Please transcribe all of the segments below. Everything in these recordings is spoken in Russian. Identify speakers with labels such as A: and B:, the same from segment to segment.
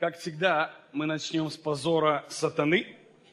A: Как всегда, мы начнем с позора сатаны.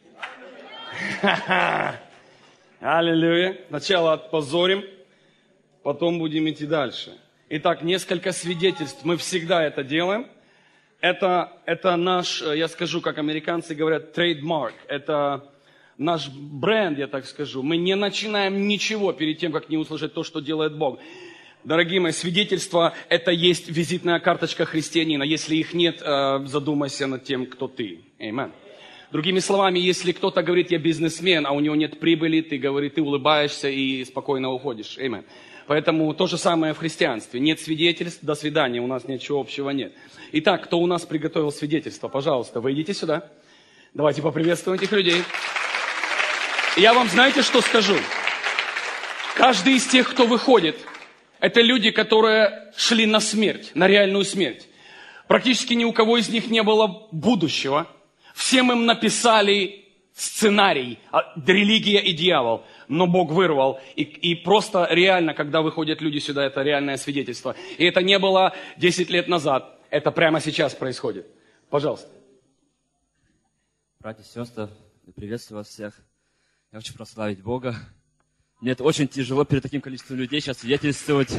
A: Аллилуйя. Сначала отпозорим, потом будем идти дальше. Итак, несколько свидетельств. Мы всегда это делаем. Это наш, я скажу, как американцы говорят, трейдмарк. Это наш бренд, я так скажу. Мы не начинаем ничего перед тем, как не услышать то, что делает Бог. Дорогие мои, свидетельства – это есть визитная карточка христианина. Если их нет, задумайся над тем, кто ты. Аминь. Другими словами, если кто-то говорит, я бизнесмен, а у него нет прибыли, ты улыбаешься и спокойно уходишь. Аминь. Поэтому то же самое в христианстве. Нет свидетельств, до свидания, у нас ничего общего нет. Итак, кто у нас приготовил свидетельство? Пожалуйста, вы идите сюда. Давайте поприветствуем этих людей. И я вам знаете, что скажу? Каждый из тех, кто выходит, это люди, которые шли на смерть, на реальную смерть. Практически ни у кого из них не было будущего. Всем им написали сценарий, религия и дьявол. Но Бог вырвал. И просто реально, когда выходят люди сюда, это реальное свидетельство. И это не было 10 лет назад. Это прямо сейчас происходит. Пожалуйста.
B: Братья и сестры, приветствую вас всех. Я хочу прославить Бога. Мне это очень тяжело перед таким количеством людей сейчас свидетельствовать.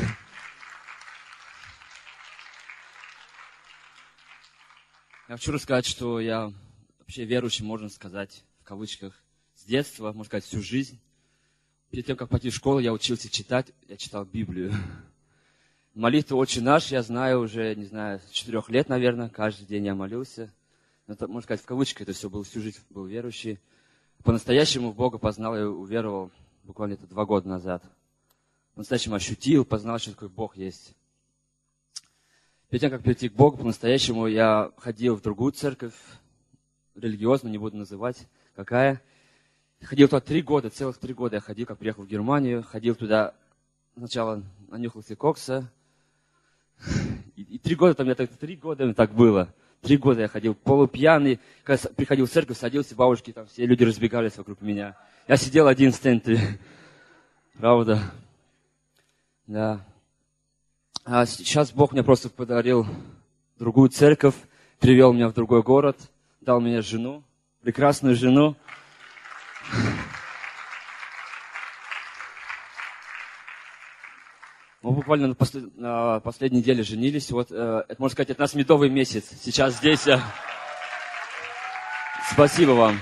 B: Я хочу рассказать, что я вообще верующий, можно сказать, в кавычках, с детства, можно сказать, всю жизнь. Перед тем, как пойти в школу, я учился читать, я читал Библию. Молитву «Отче наш» я знаю уже, не знаю, с 4 лет, наверное, каждый день я молился. Но это, можно сказать, в кавычках, это все был, всю жизнь был верующий. По-настоящему в Бога познал и уверовал буквально 2 года назад. По-настоящему ощутил, познал, что такой Бог есть. Перед тем, как прийти к Богу, по-настоящему я ходил в другую церковь, религиозную, не буду называть, какая. Ходил туда 3 года, целых 3 года я ходил, как приехал в Германию. Ходил туда, сначала нанюхался кокса. И 3 года там, 3 года так было. 3 года я ходил полупьяный. Когда приходил в церковь, садился, бабушки, там все люди разбегались вокруг меня. Я сидел один в центре. Правда. Да. А сейчас Бог мне просто подарил другую церковь, привел меня в другой город, дал мне жену, прекрасную жену. Мы буквально на последней неделе женились. Вот, это, можно сказать, это наш медовый месяц. Сейчас здесь. Спасибо вам.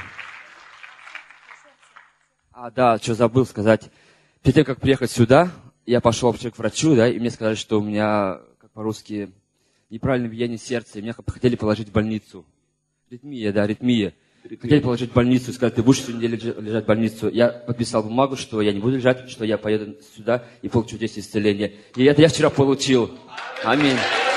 B: Да, что забыл сказать. Перед тем, как приехать сюда, я пошел вообще к врачу, да, и мне сказали, что у меня, как по-русски, неправильное биение сердца, и меня хотели положить в больницу. Аритмия. Хотели положить в больницу, сказать, ты будешь всю неделю лежать в больницу. Я подписал бумагу, что я не буду лежать, что я поеду сюда и получу здесь исцеление. И это я вчера получил. Аминь.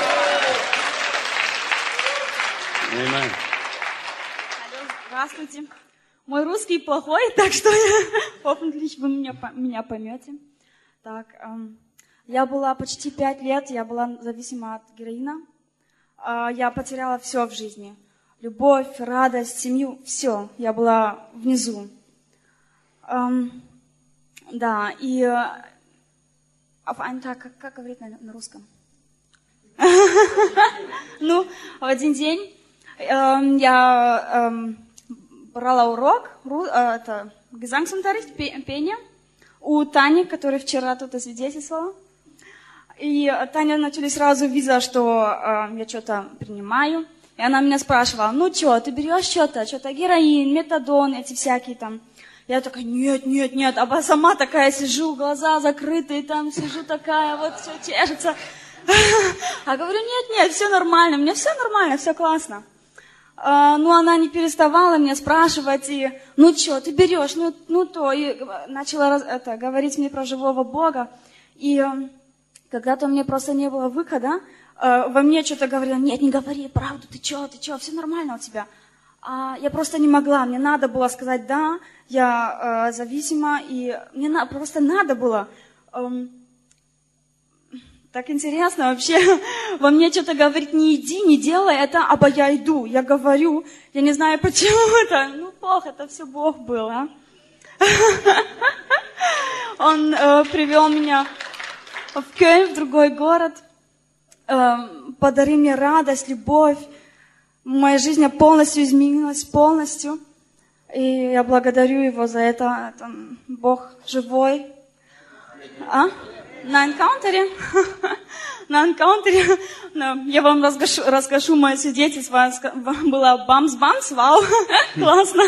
C: Здравствуйте. Мой русский плохой, так что hoffentlich вы меня поймете. Так, я была почти 5 лет, я была зависима от героина. Я потеряла все в жизни. Любовь, радость, семью, все. Я была внизу. Да, и auf einen Tag, как говорить на русском? Ну, в один день я брала урок, это Gesangsunterricht, пение, у Тани, которая вчера тут освидетельствовала. И Таня вначале сразу видела, что я что-то принимаю. И она меня спрашивала, ну что, ты берешь что-то героин, метадон, эти всякие там. Я такая, нет, а сама такая сижу, глаза закрытые, там сижу такая, вот все чешется. А говорю, нет, все нормально, мне все нормально, все классно. Ну, она не переставала меня спрашивать, и, ну что, ты берешь, ну то, и начала говорить мне про живого Бога. И когда-то у меня просто не было выхода, во мне что-то говорило, нет, не говори правду, ты что, все нормально у тебя. Я просто не могла, мне надо было сказать, да, я зависима, и мне просто надо было. Так интересно вообще, во мне что-то говорит, не иди, не делай это, а я иду, я говорю, я не знаю почему это, ну Бог, это все Бог был, а. Он привел меня в Кёльн, в другой город, подари мне радость, любовь. Моя жизнь полностью изменилась, полностью. И я благодарю Его за это. Это Бог живой. На энкаунтере? На энкаунтере. Я вам расскажу мое свидетельство. Было бамс-бамс, вау, классно.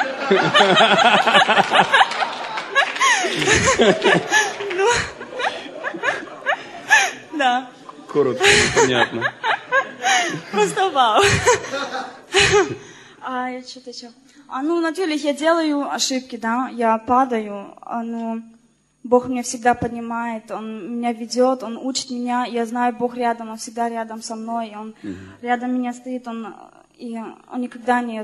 C: Да.
A: Коротко, понятно.
C: Просто вау. Что-то еще. Natürlich, я делаю ошибки, да, я падаю, но Бог меня всегда поднимает, Он меня ведет, Он учит меня, я знаю, Бог рядом, Он всегда рядом со мной, Он рядом меня стоит, Он никогда не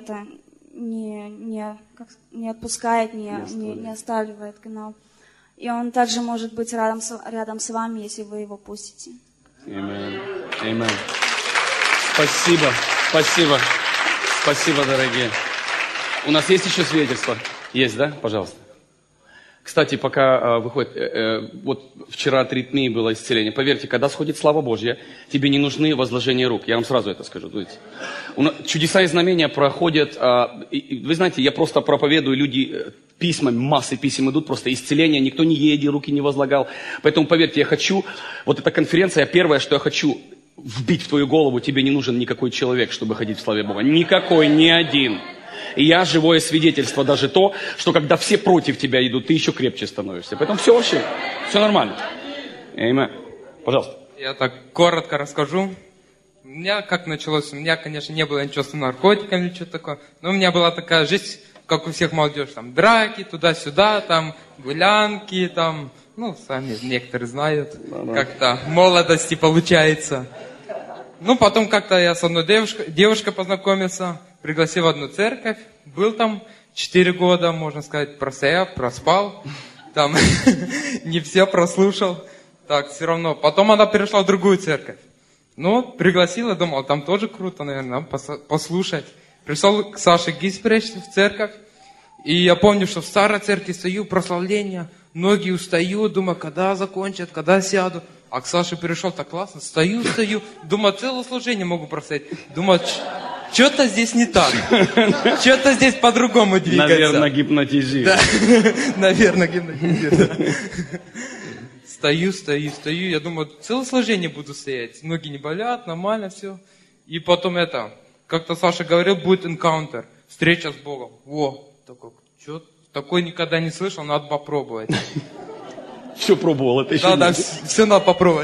C: отпускает, не оставляет, genau. И Он также может быть рядом с вами, если вы Его пустите.
A: Аминь. Спасибо, спасибо, спасибо, дорогие. У нас есть еще свидетельство? Есть, да? Пожалуйста. Кстати, пока выходит, вот вчера 3 дня было исцеление. Поверьте, когда сходит слава Божья, тебе не нужны возложения рук. Я вам сразу это скажу. Чудеса и знамения проходят. Вы знаете, я просто проповедую, люди письма, массы писем идут, просто исцеление, никто не едет, руки не возлагал. Поэтому, поверьте, я хочу, вот эта конференция, первое, что я хочу вбить в твою голову, тебе не нужен никакой человек, чтобы ходить в славе Бога. Никакой, ни один. И я живое свидетельство, даже то, что когда все против тебя идут, ты еще крепче становишься. Поэтому все вообще, все нормально. Аминь. Пожалуйста.
D: Я так коротко расскажу. У меня как началось, у меня, конечно, не было ничего с наркотиками или что-то такое, но у меня была такая жизнь, как у всех молодежь, там драки, туда-сюда, там гулянки, там, сами некоторые знают, как-то в молодости получается. Потом как-то я с одной девушкой познакомился, пригласил в одну церковь, был там 4 года, можно сказать, проспал, там не все прослушал, так, все равно. Потом она перешла в другую церковь. Пригласила, думал, там тоже круто, наверное, послушать. Пришел к Саше Гиспречу в церковь, и я помню, что в старой церкви стою, прославление, ноги устаю, думаю, когда закончат, когда сяду. А к Саше перешел так классно, стою, думаю, целое служение могу простоять. Думаю, что-то здесь не так, что-то здесь по-другому двигается.
A: Наверное, гипнотизирует.
D: Да, наверное, гипнотизирует. Стою, я думаю, целое служение буду стоять, ноги не болят, нормально все. И потом как-то Саша говорил, будет энкаунтер, встреча с Богом. Такой никогда не слышал, надо попробовать.
A: Все пробовал, это еще
D: да, все надо попробовать.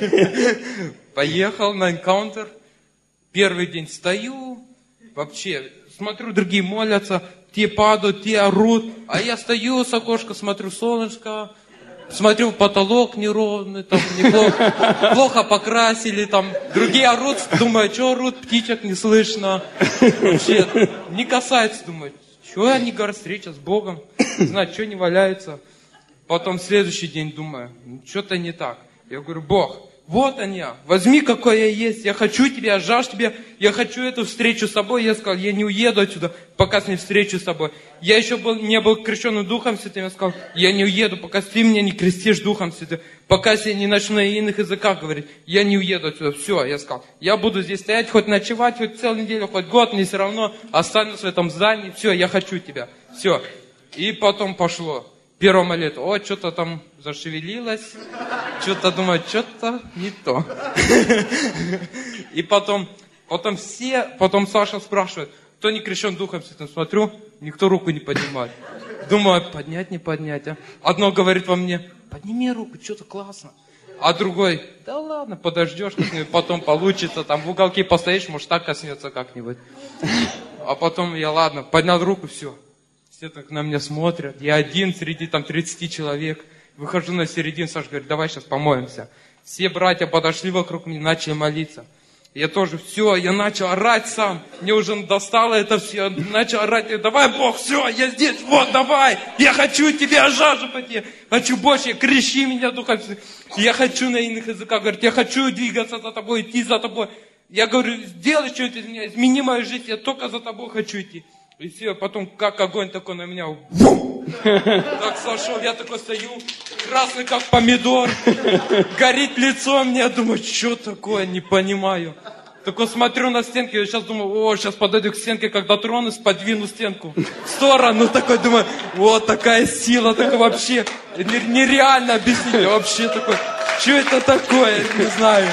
D: Поехал на энкаунтер, первый день стою, вообще, смотрю, другие молятся, те падают, те орут, а я стою с окошка, смотрю солнышко, смотрю в потолок неровный, там неплохо, плохо покрасили, там другие орут, думаю, что орут, птичек не слышно, вообще, не касается, думаю, что они говорят, встреча с Богом, не знаю, что не валяются. Потом следующий день думаю, что-то не так. Я говорю, Бог, вот они, возьми, какой я есть, я хочу тебя, я жажду тебя, я хочу эту встречу с тобой. Я сказал, я не уеду отсюда, пока не встречу с тобой. Я еще не был крещенным Духом Святым, я сказал, я не уеду, пока ты меня не крестишь Духом Святым, пока я не начну на иных языках говорить, я не уеду отсюда. Все, я сказал, я буду здесь стоять, хоть ночевать, хоть целую неделю, хоть год, мне все равно, останусь в этом здании, все, я хочу тебя, все. И потом пошло. Первая молитва, что-то там зашевелилось, что-то думаю, что-то не то. И потом Саша спрашивает, кто не крещен Духом Святым, смотрю, никто руку не поднимает. Думаю, поднять, не поднять, а? Одно говорит во мне, подними руку, что-то классно. А другой, да ладно, подождешь как-нибудь, потом получится, там в уголке постоишь, может так коснется как-нибудь. А потом я, ладно, поднял руку, все. Все так на меня смотрят. Я один среди 30 человек. Выхожу на середину, Саша говорит, давай сейчас помоемся. Все братья подошли вокруг меня, начали молиться. Я тоже, все, я начал орать сам. Мне уже достало это все. Начал орать, давай, Бог, все, я здесь, вот, давай. Я хочу тебя, жажду по тебе. Хочу больше, крещи меня, Духом Святым. Я хочу на иных языках, говорит, я хочу двигаться за тобой, идти за тобой. Я говорю, сделай что-то из меня, измени мою жизнь, я только за тобой хочу идти. И все, потом как огонь такой на меня, бум! Так сошел, я такой стою, красный как помидор, горит лицо мне, я думаю, что такое, не понимаю. Такой смотрю на стенки, я сейчас думаю, сейчас подойду к стенке, когда тронусь, подвину стенку в сторону. Такой думаю, вот такая сила, такой вообще нереально объяснить. Вообще такой, что это такое, не знаю.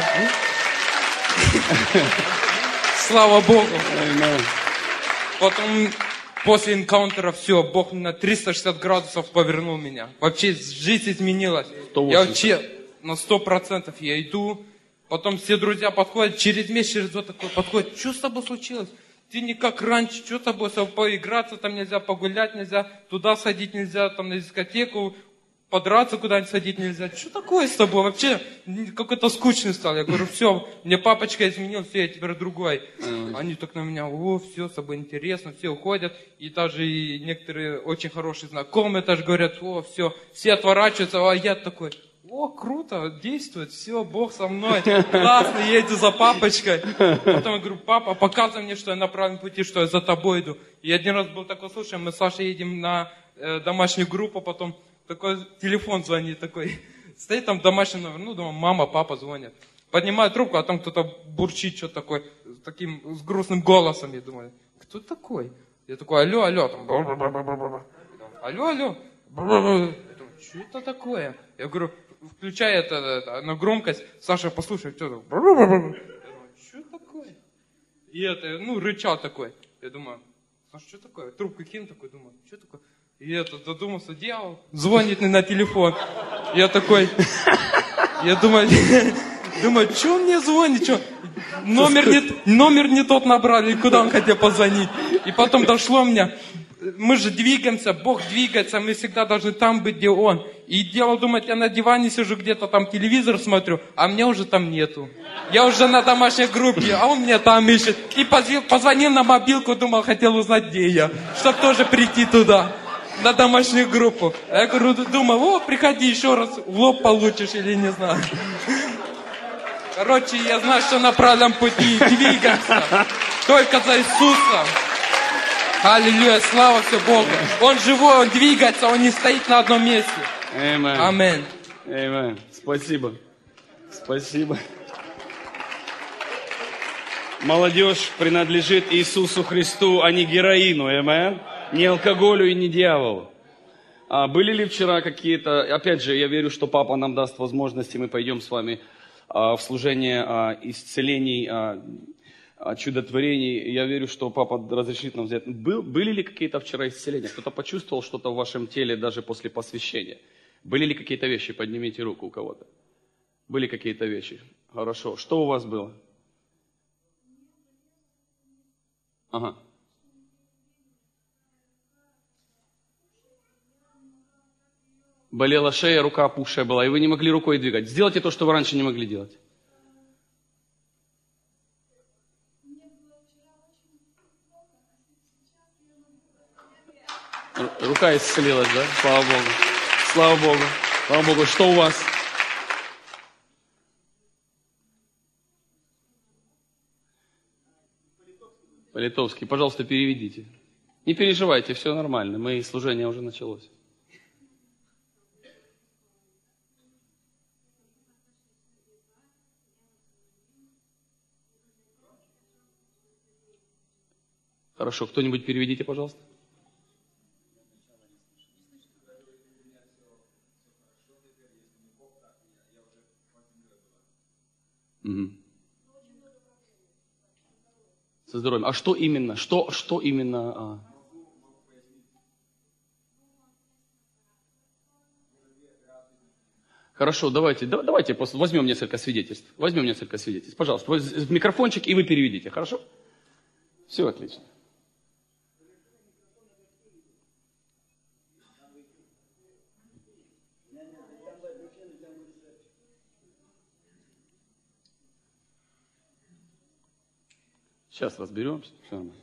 D: Слава Богу. Потом после энкаунтера все, Бог на 360 градусов повернул меня. Вообще жизнь изменилась.
A: 180.
D: Я вообще на 100% я иду. Потом все друзья подходят, через месяц, через год такой подходит. Что с тобой случилось? Ты не как раньше, что с тобой? Поиграться там нельзя, погулять нельзя, туда сходить нельзя, там на дискотеку, подраться куда-нибудь сходить нельзя. Что такое с тобой? Вообще какой-то скучный стал. Я говорю, все, мне папочка изменил, все, я теперь другой. Они так на меня, все, с тобой интересно, все уходят. И даже и некоторые очень хорошие знакомые даже говорят, все отворачиваются, а я такой... круто, действует, все, Бог со мной, классно, еду за папочкой. Потом я говорю, папа, показывай мне, что я на правильном пути, что я за тобой иду. И один раз был такой случай, мы с Сашей едем на домашнюю группу, потом такой телефон звонит, такой, стоит там домашний номер, думаю, мама, папа звонят. Поднимаю трубку, а там кто-то бурчит, что-то такое, таким, с грустным голосом, я думаю, кто такой? Я такой, алло, там, алло, что это такое? Я говорю, включай это на громкость, Саша, послушай, что там? Я думаю, что такое? И рычал такой. Я думаю, Саша, что такое? Трубку кинул такой, думаю, что такое? И додумался, дьявол, звонит на телефон. Я такой, я думаю, что он мне звонит, что? Номер не тот набрали, куда он хотел позвонить. И потом дошло мне, мы же двигаемся, Бог двигается, мы всегда должны там быть, где Он. И дьявол думает, я на диване сижу, где-то там телевизор смотрю, а меня уже там нету. Я уже на домашней группе, а он меня там ищет. И позвонил на мобилку, думал, хотел узнать, где я, чтобы тоже прийти туда, на домашнюю группу. А я говорю, думаю, приходи еще раз, в лоб получишь или не знаю. Короче, я знаю, что на правильном пути двигаться. Только за Иисуса. Аллилуйя, слава все Богу. Он живой, он двигается, он не стоит на одном месте. Аминь.
A: Аминь. Спасибо. Молодежь принадлежит Иисусу Христу, а не героину. Аминь. Не алкоголю и не дьяволу. Были ли вчера какие-то... Опять же, я верю, что Папа нам даст возможности, мы пойдем с вами в служение исцелений, чудотворений. Я верю, что Папа разрешит нам взять. Были ли какие-то вчера исцеления? Кто-то почувствовал что-то в вашем теле даже после посвящения? Были ли какие-то вещи? Поднимите руку у кого-то. Были какие-то вещи? Хорошо. Что у вас было? Ага. Болела шея, рука опухшая была, и вы не могли рукой двигать. Сделайте то, что вы раньше не могли делать. Рука исцелилась, да? Слава Богу. Слава Богу. Слава Богу. Что у вас? По-литовски. Пожалуйста, переведите. Не переживайте, все нормально. Служение уже началось. Хорошо. Кто-нибудь переведите, пожалуйста. Угу. Со здоровьем. А что именно? Что именно? Хорошо, давайте возьмем несколько свидетельств. Пожалуйста, в микрофончик, и вы переведите, хорошо? Все отлично. Сейчас разберемся. Все нормально.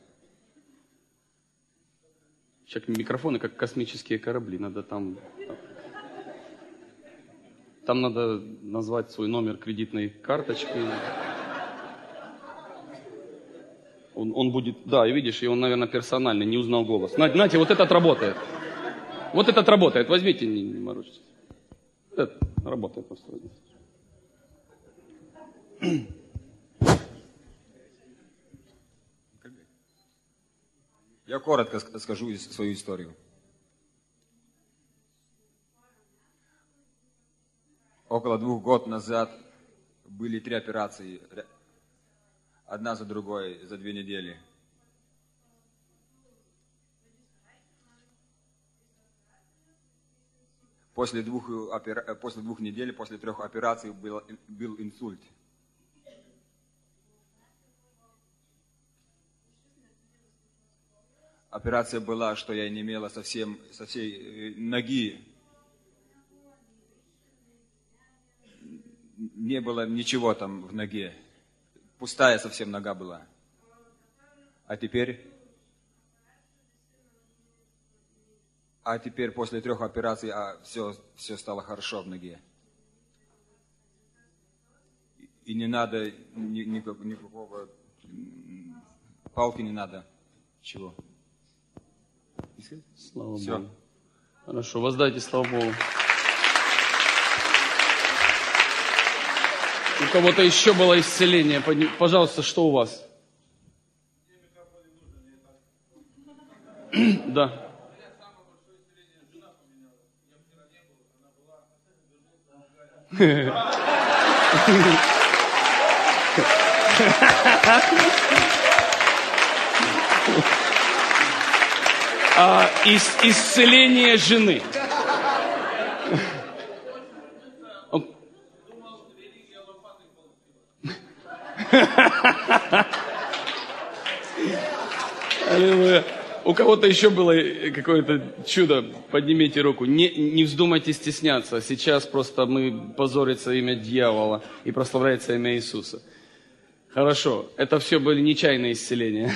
A: Сейчас микрофоны как космические корабли. Надо там надо назвать свой номер кредитной карточки. Он будет, да, и видишь, и он, наверное, персональный, не узнал голос. Знаете, вот этот работает. Возьмите, не морочитесь. Это работает просто.
E: Я коротко скажу свою историю. Около 2 год назад были 3 операции, одна за другой, за 2 недели. После 2 недель, после 3 операций был инсульт. Операция была, что я не имела со всей ноги. Не было ничего там в ноге. Пустая совсем нога была. А теперь после 3 операций все стало хорошо в ноге. И не надо никакого палки не надо. Чего?
A: Слава
E: Все.
A: Богу. Хорошо, воздайте славу Богу. У кого-то еще было исцеление. Пожалуйста, что у вас? Да. Исцеление жены. Аллилуйя. У кого-то еще было какое-то чудо? Поднимите руку. Не вздумайте стесняться. Сейчас просто мы позорится имя дьявола и прославляется имя Иисуса. Хорошо. Это все были нечаянные исцеления.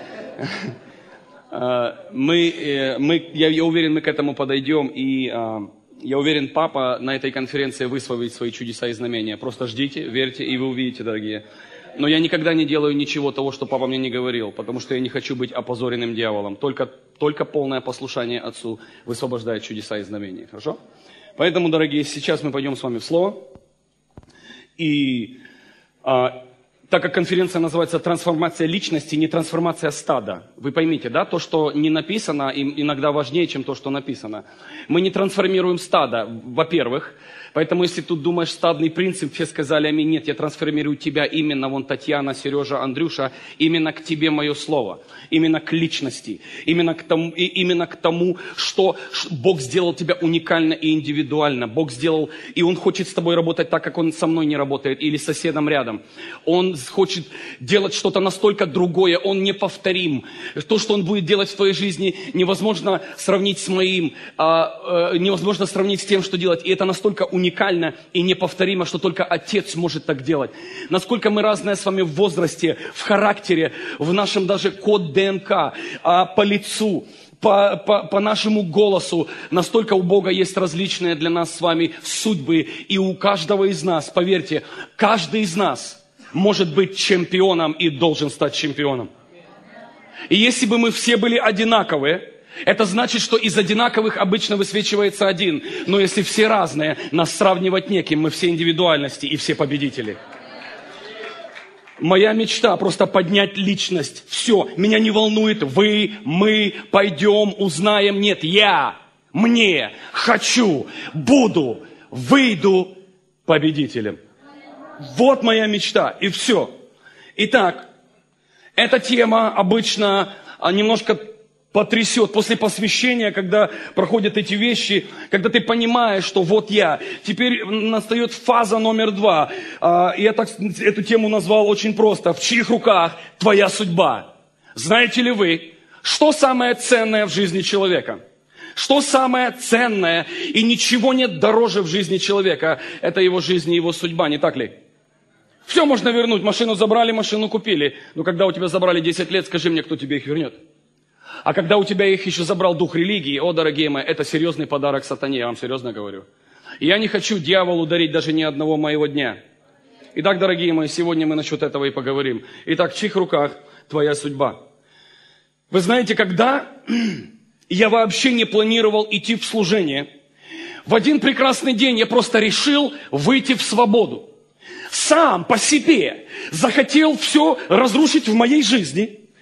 A: Я уверен, мы к этому подойдем. И я уверен, папа на этой конференции высвободит свои чудеса и знамения. Просто ждите, верьте, и вы увидите, дорогие. Но я никогда не делаю ничего того, что папа мне не говорил, потому что я не хочу быть опозоренным дьяволом. Только полное послушание Отцу высвобождает чудеса и знамения. Хорошо? Поэтому, дорогие, сейчас мы пойдем с вами в Слово. И так как конференция называется «Трансформация личности», не трансформация стада. Вы поймите, да? То, что не написано, иногда важнее, чем то, что написано. Мы не трансформируем стадо, во-первых. Поэтому, если тут думаешь стадный принцип, все сказали аминь. Нет, я трансформирую тебя именно, вон Татьяна, Сережа, Андрюша, именно к тебе мое слово, именно к личности, именно к тому, что Бог сделал тебя уникально и индивидуально. Бог сделал, и Он хочет с тобой работать так, как Он со мной не работает, или с соседом рядом. Он хочет делать что-то настолько другое, Он неповторим. То, что Он будет делать в твоей жизни, невозможно сравнить с моим, невозможно сравнить с тем, что делать. И это настолько уникально и неповторимо, что только Отец может так делать. Насколько мы разные с вами в возрасте, в характере, в нашем даже код ДНК, по лицу, по нашему голосу, настолько у Бога есть различные для нас с вами судьбы. И у каждого из нас, поверьте, каждый из нас может быть чемпионом и должен стать чемпионом. И если бы мы все были одинаковые, это значит, что из одинаковых обычно высвечивается один. Но если все разные, нас сравнивать неким. Мы все индивидуальности и все победители. Моя мечта просто поднять личность. Все, меня не волнует вы, мы, пойдем, узнаем. Нет, я, мне, хочу, буду, выйду победителем. Вот моя мечта, и все. Итак, эта тема обычно немножко потрясет после посвящения, когда проходят эти вещи, когда ты понимаешь, что вот я. Теперь настает фаза номер 2. И я эту тему назвал очень просто. В чьих руках твоя судьба? Знаете ли вы, что самое ценное в жизни человека? Что самое ценное, и ничего нет дороже в жизни человека, это его жизнь и его судьба, не так ли? Все можно вернуть. Машину забрали, машину купили. Но когда у тебя забрали 10 лет, скажи мне, кто тебе их вернет? А когда у тебя их еще забрал дух религии, о, дорогие мои, это серьезный подарок сатане, я вам серьезно говорю. И я не хочу дьяволу дарить даже ни одного моего дня. Итак, дорогие мои, сегодня мы насчет этого и поговорим. Итак, в чьих руках твоя судьба? Вы знаете, когда я вообще не планировал идти в служение, в один прекрасный день я просто решил выйти в свободу. Сам по себе захотел все разрушить в моей жизни.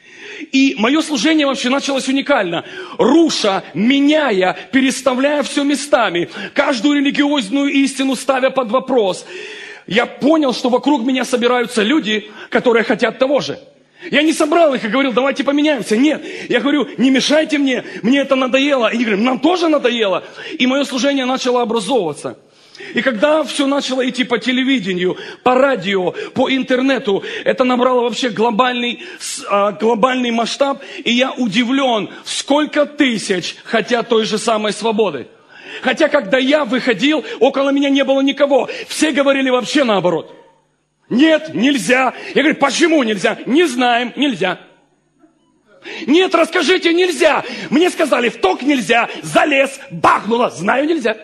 A: И мое служение вообще началось уникально. Руша, меняя, переставляя все местами, каждую религиозную истину ставя под вопрос. Я понял, что вокруг меня собираются люди, которые хотят того же. Я не собрал их и говорил, давайте поменяемся. Нет, я говорю, не мешайте мне это надоело. И они говорят, нам тоже надоело. И мое служение начало образовываться. И когда все начало идти по телевидению, по радио, по интернету, это набрало вообще глобальный масштаб. И я удивлен, сколько тысяч хотят той же самой свободы. Хотя, когда я выходил, около меня не было никого. Все говорили вообще наоборот. Нет, нельзя. Я говорю, почему нельзя? Не знаем, нельзя. Нет, расскажите, нельзя. Мне сказали, в ток нельзя, залез, бахнуло, знаю, нельзя.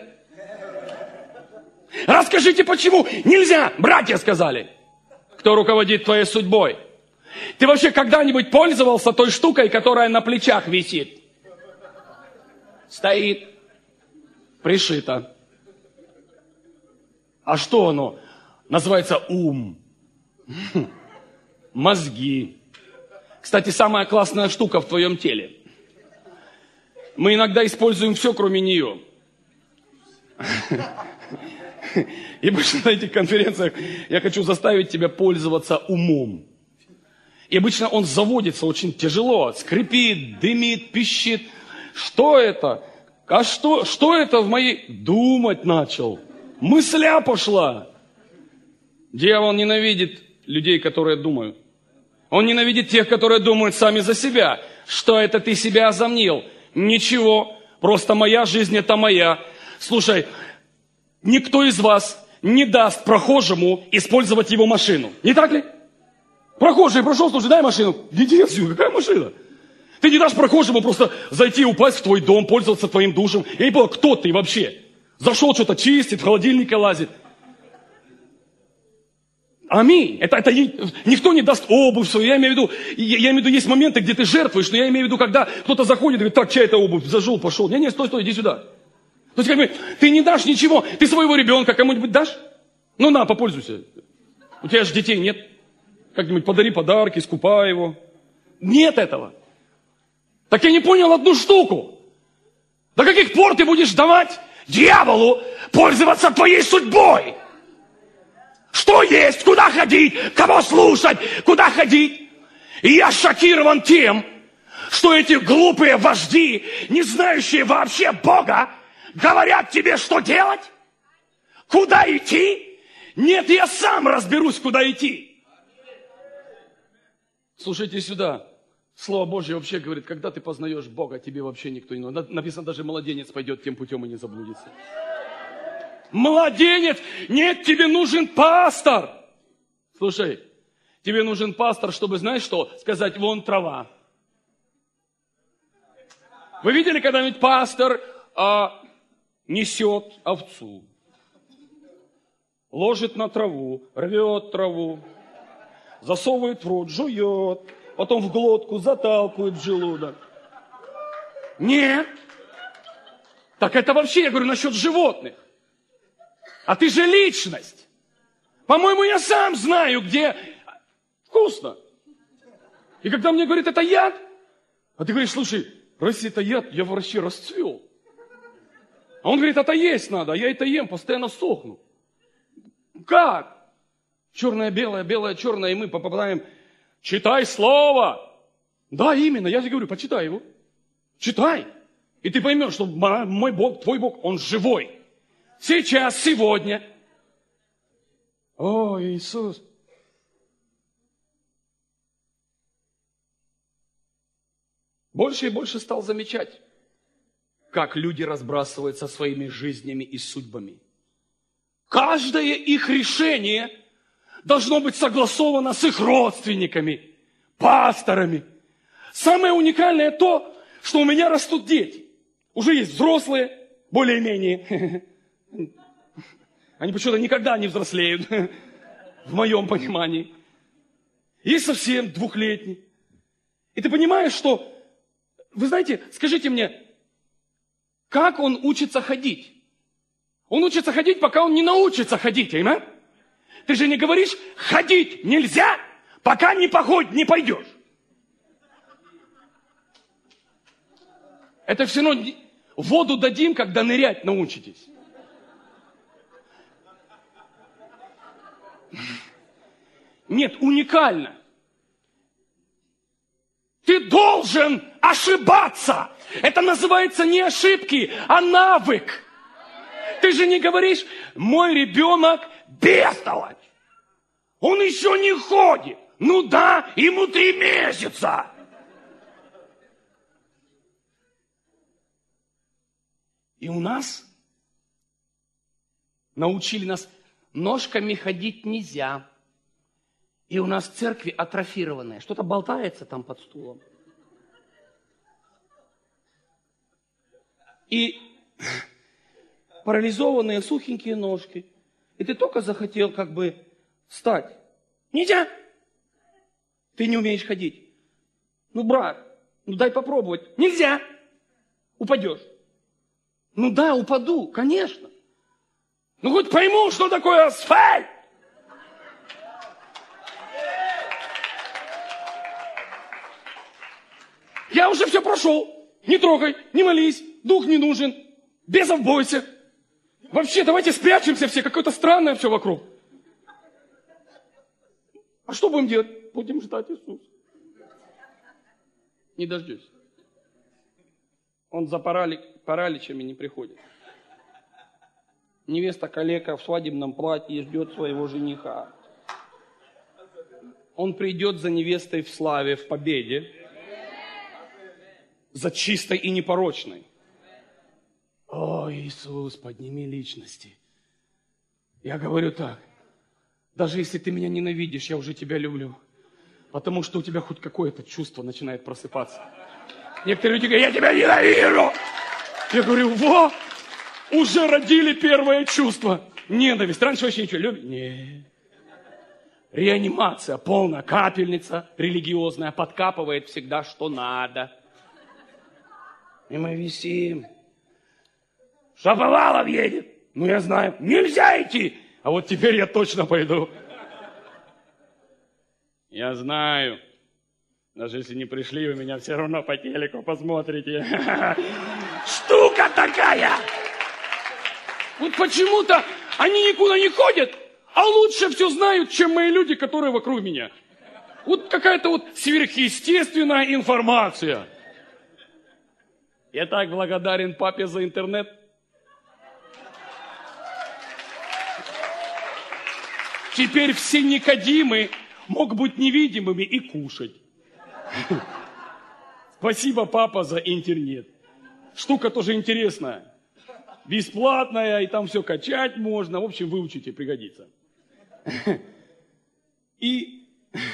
A: Расскажите, почему нельзя, братья сказали. Кто руководит твоей судьбой? Ты вообще когда-нибудь пользовался той штукой, которая на плечах висит? Стоит, пришито. А что оно? Называется ум. Мозги. Кстати, самая классная штука в твоем теле. Мы иногда используем все, кроме нее. И обычно на этих конференциях я хочу заставить тебя пользоваться умом. И обычно он заводится очень тяжело, скрипит, дымит, пищит. Что это? А что это в моей... Думать начал. Мысля пошла. Дьявол ненавидит людей, которые думают. Он ненавидит тех, которые думают сами за себя. Что это ты себя возомнил? Ничего, просто моя жизнь это моя. Слушай, никто из вас не даст прохожему использовать его машину. Не так ли? Прохожий прошел, слушай, дай машину. Иди отсюда, какая машина? Ты не дашь прохожему просто зайти, упасть в твой дом, пользоваться твоим душем. Я не понял, кто ты вообще? Зашел, что-то чистит, в холодильнике лазит. Аминь. Это никто не даст обувь свою. Я имею в виду, есть моменты, где ты жертвуешь, но я имею в виду, когда кто-то заходит и говорит, так, чья это обувь? Зашел, пошел. Не, стой, иди сюда. То есть, как бы, ты не дашь ничего. Ты своего ребенка кому-нибудь дашь? Ну, на, попользуйся. У тебя же детей нет. Как-нибудь подари подарки, искупай его. Нет этого. Так я не понял одну штуку. До каких пор ты будешь давать дьяволу пользоваться твоей судьбой? Что есть, куда ходить, кого слушать, куда ходить? И я шокирован тем, что эти глупые вожди, не знающие вообще Бога, говорят тебе, что делать, куда идти. Нет, я сам разберусь, куда идти. Слушайте сюда. Слово Божье вообще говорит, когда ты познаешь Бога, тебе вообще никто не нужен. Написано, даже младенец пойдет тем путем и не заблудится. Младенец! Нет, тебе нужен пастор. Слушай, тебе нужен пастор, чтобы, знаешь что, сказать, вон трава. Вы видели когда-нибудь пастор несет овцу? Ложит на траву, рвет траву, засовывает в рот, жует, потом в глотку заталкивает в желудок. Нет. Так это вообще, я говорю, насчет животных. А ты же личность. По-моему, я сам знаю, где вкусно. И когда мне говорят, это яд, а ты говоришь, слушай, если это яд, я вообще расцвел. А он говорит, это есть надо, а я это ем, постоянно сохну. Как? Черное, белое, белое, черное, и мы попадаем, читай слово. Да, именно, я же говорю, почитай его. Читай. И ты поймешь, что мой Бог, твой Бог, Он живой. Сейчас, сегодня. О, Иисус. Больше и больше стал замечать, как люди разбрасываются своими жизнями и судьбами. Каждое их решение должно быть согласовано с их родственниками, пасторами. Самое уникальное то, что у меня растут дети. Уже есть взрослые, более-менее. Они почему-то никогда не взрослеют, в моем понимании. Есть совсем двухлетний. И ты понимаешь, что... Вы знаете, скажите мне, как он учится ходить? Он учится ходить, пока он не научится ходить, понимаешь? Ты же не говоришь, ходить нельзя, пока не пойдешь. Это все равно воду дадим, когда нырять научитесь. Нет, уникально. Ты должен ошибаться. Это называется не ошибки, а навык. Ты же не говоришь, мой ребенок бестолочь. Он еще не ходит. Ну да, ему 3 месяца. И у нас научили нас, ножками ходить нельзя. И у нас в церкви атрофированное. Что-то болтается там под стулом. И парализованные сухенькие ножки. И ты только захотел как бы встать. Нельзя. Ты не умеешь ходить. Ну, брат, ну дай попробовать. Нельзя. Упадешь. Ну да, упаду, конечно. Ну хоть пойму, что такое асфальт. Я уже все прошел. Не трогай, не молись, дух не нужен. Бесов бойся. Вообще, давайте спрячемся все, какое-то странное все вокруг. А что будем делать? Будем ждать Иисуса. Не дождусь. Он за параличами не приходит. Невеста калека в свадебном платье ждет своего жениха. Он придет за невестой в славе, в победе. За чистой и непорочной. О, Иисус, подними личности. Я говорю так. Даже если ты меня ненавидишь, я уже тебя люблю. Потому что у тебя хоть какое-то чувство начинает просыпаться. Некоторые люди говорят, я тебя ненавижу. Я говорю, во, уже родили первое чувство. Ненависть. Раньше вообще ничего любишь? Нет. Реанимация полная, капельница религиозная, подкапывает всегда, что надо. И мы висим. Шаповалов едет. Ну, я знаю, нельзя идти. А вот теперь я точно пойду. Я знаю. Даже если не пришли, вы меня все равно по телеку посмотрите. Штука такая. Вот почему-то они никуда не ходят, а лучше все знают, чем мои люди, которые вокруг меня. Вот какая-то вот сверхъестественная информация. Я так благодарен папе за интернет. Теперь все Никодимы могут быть невидимыми и кушать. Спасибо, папа, за интернет. Штука тоже интересная. Бесплатная, и там все качать можно. В общем, выучите, пригодится. И...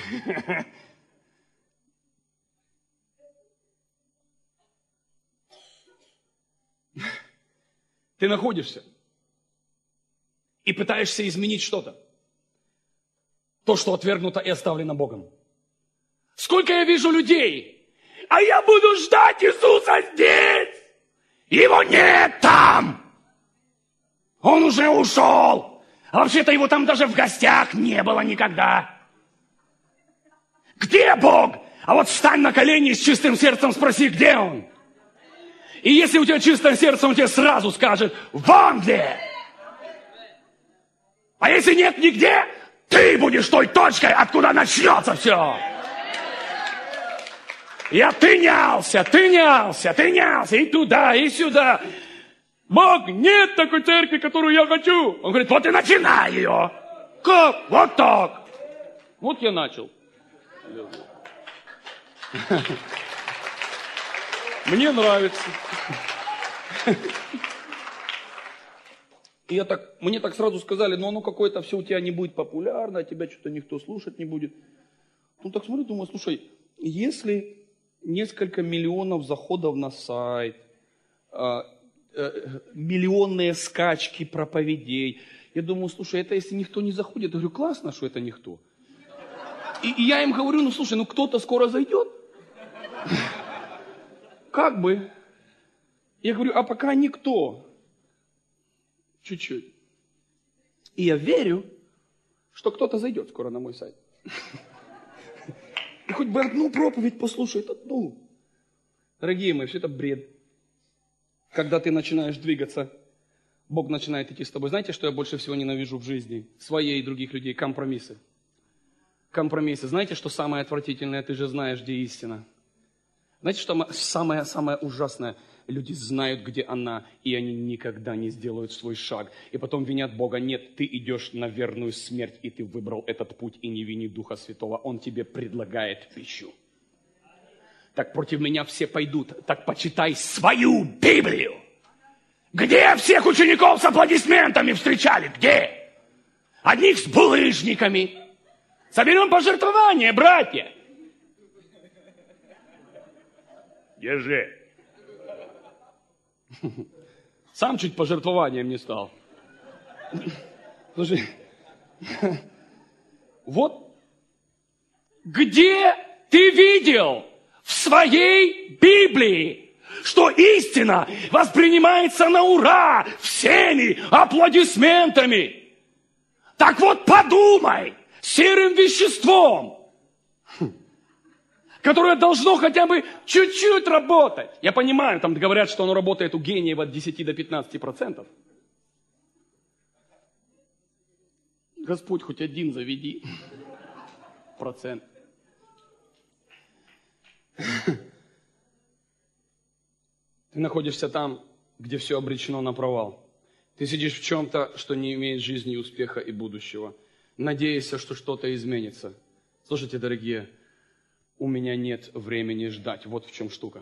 A: Ты находишься и пытаешься изменить что-то. То, что отвергнуто и оставлено Богом. Сколько я вижу людей, а я буду ждать Иисуса здесь. Его нет там. Он уже ушел. А вообще-то его там даже в гостях не было никогда. Где Бог? А вот встань на колени и с чистым сердцем спроси, где Он? И если у тебя чистое сердце, Он тебе сразу скажет, вон где. А если нет нигде, ты будешь той точкой, откуда начнется все. Я тынялся, и туда, и сюда. Бог, нет такой церкви, которую я хочу. Он говорит, вот и начинай ее. Как? Вот так. Вот я начал. Мне нравится. И мне так сразу сказали, ну оно какое-то все у тебя не будет популярно, тебя что-то никто слушать не будет. Ну так смотрю, думаю, слушай, если несколько миллионов заходов на сайт, миллионные скачки проповедей, я думаю, слушай, это если никто не заходит, я говорю, классно, что это никто. И я им говорю, ну слушай, ну кто-то скоро зайдет. Как бы. Я говорю, а пока никто. Чуть-чуть. И я верю, что кто-то зайдет скоро на мой сайт. И хоть бы одну проповедь послушает, одну. Дорогие мои, все это бред. когда ты начинаешь двигаться, Бог начинает идти с тобой. Знаете, что я больше всего ненавижу в жизни? Своей и других людей? Компромиссы. Компромиссы. Знаете, что самое отвратительное? Ты же знаешь, где истина. Знаете, что самое ужасное? Люди знают, где она, и они никогда не сделают свой шаг. И потом винят Бога. Нет, ты идешь на верную смерть, и ты выбрал этот путь, и не вини Духа Святого. Он тебе предлагает пищу. Так против меня все пойдут. Так почитай свою Библию. Где всех учеников с аплодисментами встречали? Где? Одних с булыжниками. Соберем пожертвования, братья. Держи. Сам чуть пожертвованием не стал. Слушай, вот где ты видел в своей Библии, что истина воспринимается на ура всеми аплодисментами? Так вот подумай, серым веществом, которое должно хотя бы чуть-чуть работать. Я понимаю, там говорят, что оно работает у гениев от 10 до 15%. Господь, хоть один заведи. Процент. Ты находишься там, где все обречено на провал. Ты сидишь в чем-то, что не имеет жизни, успеха и будущего. Надеешься, что что-то изменится. Слушайте, дорогие, у меня нет времени ждать. Вот в чем штука.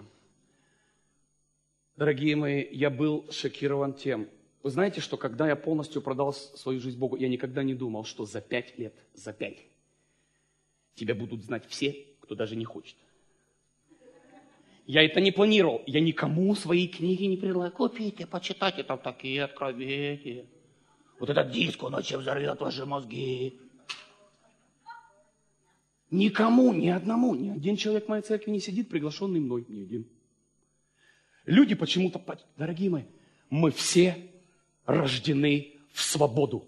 A: Дорогие мои, я был шокирован тем. Вы знаете, что когда я полностью продал свою жизнь Богу, я никогда не думал, что за 5 лет, за 5, тебя будут знать все, кто даже не хочет. Я это не планировал. Я никому свои книги не предлагал. Купите, почитайте, там такие откровения. Вот этот диск, он вообще взорвет ваши мозги. Никому, ни одному, ни один человек в моей церкви не сидит, приглашенный мной, ни один. Люди почему-то, дорогие мои, мы все рождены в свободу.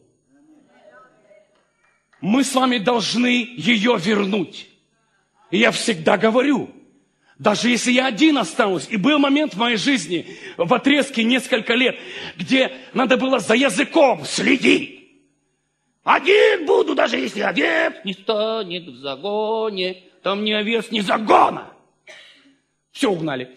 A: Мы с вами должны ее вернуть. И я всегда говорю, даже если я один останусь, и был момент в моей жизни, в отрезке несколько лет, где надо было за языком следить. Один буду, даже если овец не станет в загоне. Там ни овец, ни загона. Все угнали.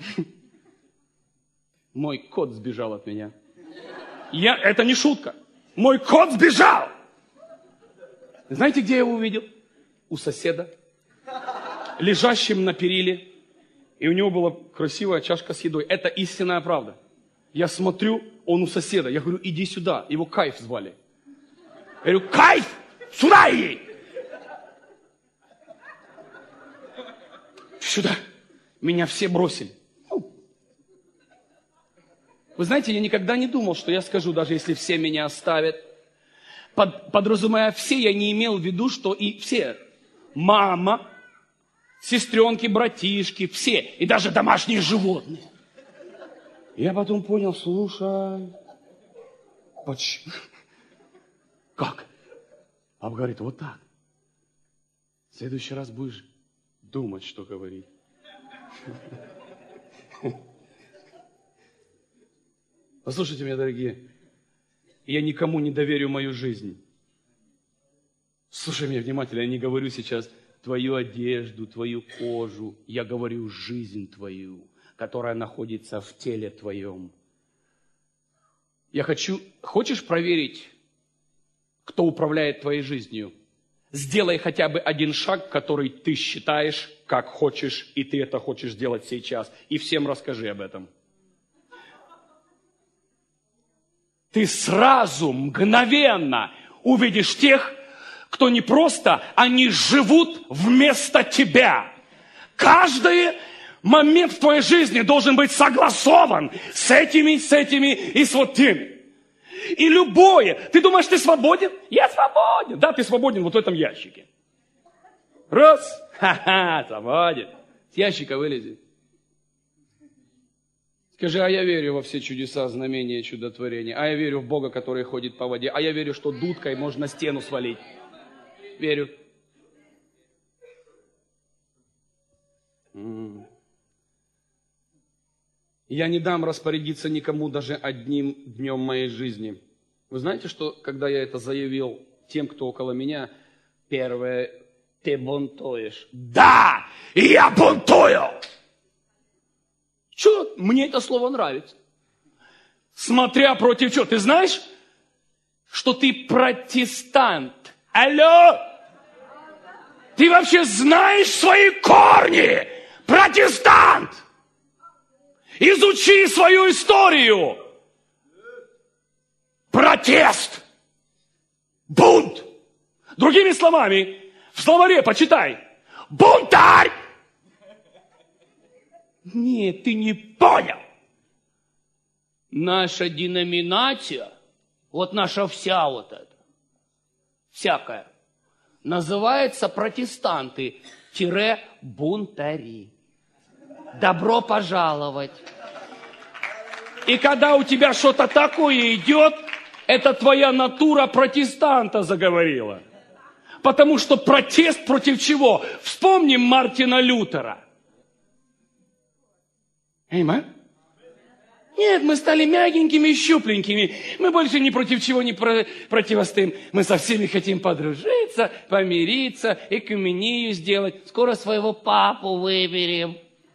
A: Мой кот сбежал от меня. Это не шутка. Мой кот сбежал. Знаете, где я его увидел? У соседа. Лежащим на периле. И у него была красивая чашка с едой. Это истинная правда. Я смотрю, он у соседа. Я говорю, иди сюда. Его Кайф звали. Я говорю, Кайф, сюда иди. Сюда. Меня все бросили. Вы знаете, я никогда не думал, что я скажу, даже если все меня оставят. Подразумевая все, я не имел в виду, что и все. Мама, сестренки, братишки, все. И даже домашние животные. Я потом понял, слушай, почему? Как? Папа говорит, вот так. В следующий раз будешь думать, что говорить. Послушайте меня, дорогие. Я никому не доверю мою жизнь. Слушай меня внимательно, я не говорю сейчас твою одежду, твою кожу. Я говорю жизнь твою, которая находится в теле твоем. Хочешь проверить, кто управляет твоей жизнью? Сделай хотя бы один шаг, который ты считаешь, как хочешь, и ты это хочешь сделать сейчас. И всем расскажи об этом. Ты сразу, мгновенно увидишь тех, кто не просто, они живут вместо тебя. Каждый момент в твоей жизни должен быть согласован с этими и с вот теми. И любое. Ты думаешь, ты свободен? Я свободен. Да, ты свободен вот в этом ящике. Раз. Ха-ха, свободен. С ящика вылези. Скажи, а я верю во все чудеса, знамения, чудотворения. А я верю в Бога, который ходит по воде. А я верю, что дудкой можно стену свалить. Верю. Я не дам распорядиться никому даже одним днем моей жизни. Вы знаете, что когда я это заявил тем, кто около меня, первое, ты бунтуешь. Да, я бунтую! Чё? Мне это слово нравится. Смотря против чего. Ты знаешь, что ты протестант? Алло! Ты вообще знаешь свои корни? Протестант! Изучи свою историю. Протест. Бунт. Другими словами, в словаре почитай. Бунтарь. Нет, ты не понял. Наша деноминация, вот наша вся вот эта, всякая, называется протестанты-бунтари. Добро пожаловать. И когда у тебя что-то такое идет, это твоя натура протестанта заговорила. Потому что протест против чего? Вспомним Мартина Лютера. Эйма? Нет, мы стали мягенькими и щупленькими. Мы больше ни против чего не противостоим. Мы со всеми хотим подружиться, помириться, экумению сделать. Скоро своего папу выберем.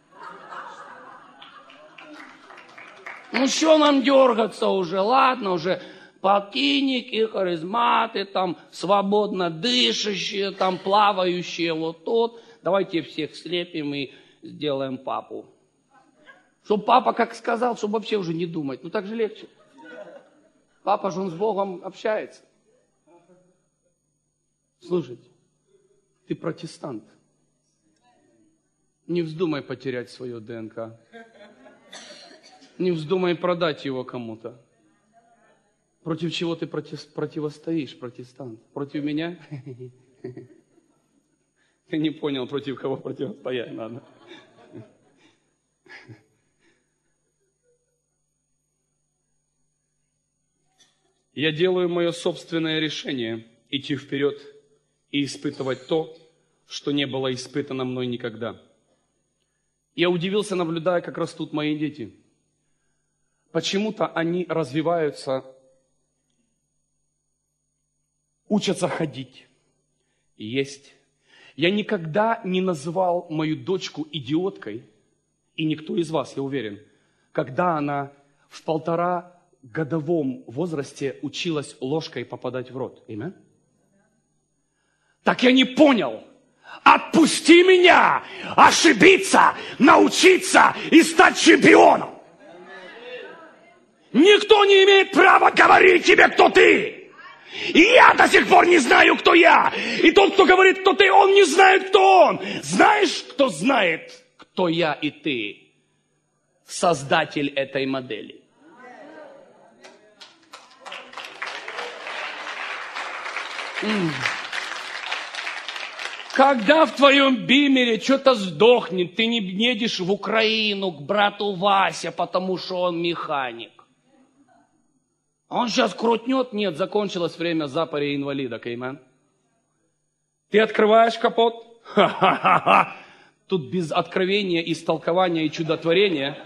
A: Ну, что нам дергаться уже? Ладно, уже покойники, харизматы, там, свободно дышащие, там, плавающие, вот тот. Давайте всех слепим и сделаем папу. Чтобы папа как сказал, чтобы вообще уже не думать. Ну, так же легче. Папа же он с Богом общается. Слушайте, ты протестант. Не вздумай потерять свое ДНК. Не вздумай продать его кому-то. Против чего ты противостоишь, протестант? Против меня? Ты не понял, против кого противостоять надо. Я делаю мое собственное решение идти вперед и испытывать то, что не было испытано мной никогда. Я удивился, наблюдая, как растут мои дети. Почему-то они развиваются, учатся ходить, есть. Я никогда не называл мою дочку идиоткой, и никто из вас, я уверен, когда она в 1,5-годовом возрасте училась ложкой попадать в рот. Аминь? Так я не понял. Отпусти меня ошибиться, научиться и стать чемпионом. Никто не имеет права говорить тебе, кто ты. И я до сих пор не знаю, кто я. И тот, кто говорит, кто ты, он не знает, кто он. Знаешь, кто знает, кто я и ты? Создатель этой модели. Когда в твоем бимере что-то сдохнет, ты не едешь в Украину к брату Васе, потому что он механик. Он сейчас крутнет, нет, закончилось время запори инвалидок, аминь. Ты открываешь капот, ха-ха-ха-ха. Тут без откровения, истолкования и чудотворения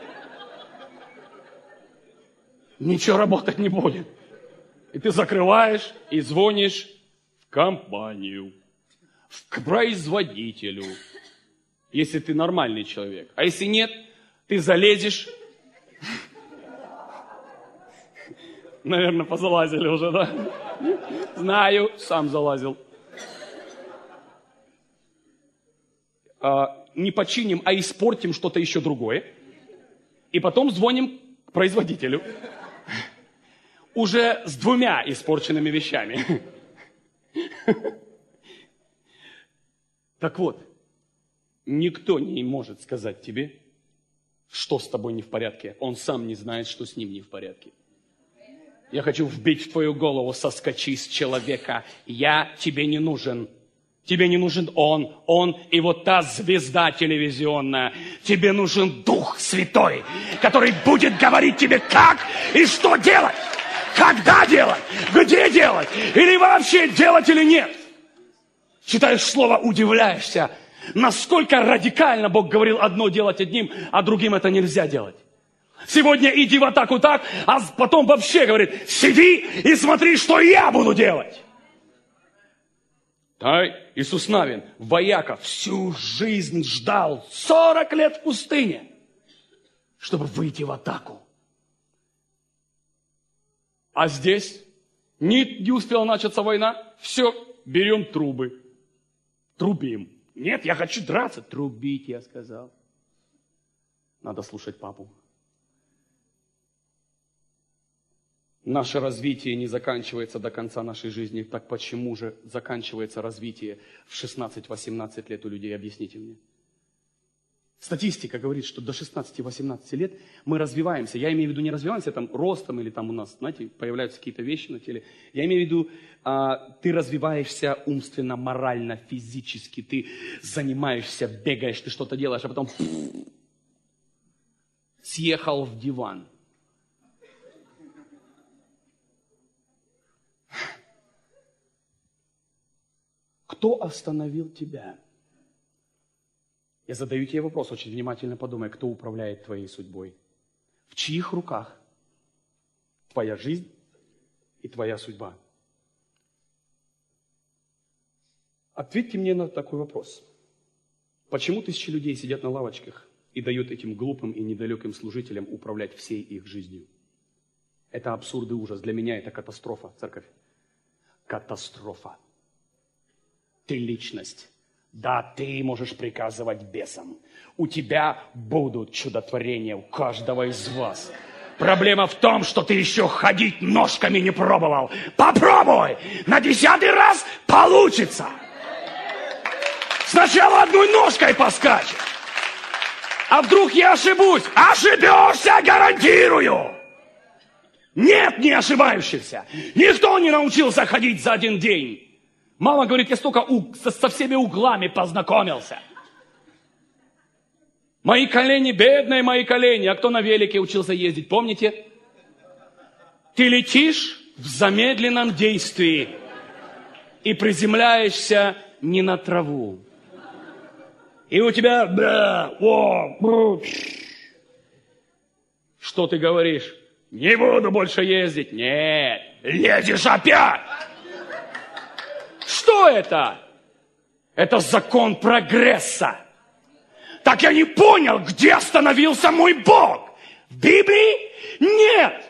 A: ничего работать не будет. И ты закрываешь и звонишь в компанию, к производителю, если ты нормальный человек. А если нет, ты залезешь. Наверное, позалазили уже, да? Знаю, сам залазил. Не починим, а испортим что-то еще другое. И потом звоним к производителю. Уже с 2 испорченными вещами. Так вот, никто не может сказать тебе, что с тобой не в порядке. Он сам не знает, что с ним не в порядке. Я хочу вбить в твою голову: соскочи с человека. Я тебе не нужен. Тебе не нужен он и вот та звезда телевизионная. Тебе нужен Дух Святой, который будет говорить тебе, как и что делать. Когда делать, где делать, или вообще делать или нет. Читаешь слово, удивляешься, насколько радикально Бог говорил одно делать одним, а другим это нельзя делать. Сегодня иди в атаку так, а потом вообще говорит, сиди и смотри, что я буду делать. Да, Иисус Навин, вояка, всю жизнь ждал, 40 лет в пустыне, чтобы выйти в атаку. А здесь не успела начаться война, все, берем трубы, трубим. Нет, я хочу драться. Трубить, я сказал. Надо слушать папу. Наше развитие не заканчивается до конца нашей жизни. Так почему же заканчивается развитие в 16-18 лет у людей? Объясните мне. Статистика говорит, что до 16-18 лет мы развиваемся. Я имею в виду не развиваемся там ростом или там у нас, знаете, появляются какие-то вещи на теле. Я имею в виду, ты развиваешься умственно, морально, физически. Ты занимаешься, бегаешь, ты что-то делаешь, а потом съехал в диван. Кто остановил тебя? Я задаю тебе вопрос, очень внимательно подумай, кто управляет твоей судьбой? В чьих руках твоя жизнь и твоя судьба? Ответьте мне на такой вопрос. Почему тысячи людей сидят на лавочках и дают этим глупым и недалеким служителям управлять всей их жизнью? Это абсурд и ужас. Для меня это катастрофа, церковь. Катастрофа. Ты личность. Да, ты можешь приказывать бесам. У тебя будут чудотворения, у каждого из вас. Проблема в том, что ты еще ходить ножками не пробовал. Попробуй! На 10-й раз получится! Сначала одной ножкой поскачешь. А вдруг я ошибусь? Ошибешься, гарантирую! Нет не ошибающихся. Никто не научился ходить за один день. Мама говорит, я столько со всеми углами познакомился. Мои колени, бедные мои колени. А кто на велике учился ездить, помните? Ты летишь в замедленном действии и приземляешься не на траву. И у тебя... Что ты говоришь? Не буду больше ездить. Нет, лезешь опять. Что это? Это закон прогресса. Так я не понял, где остановился мой Бог. В Библии? Нет.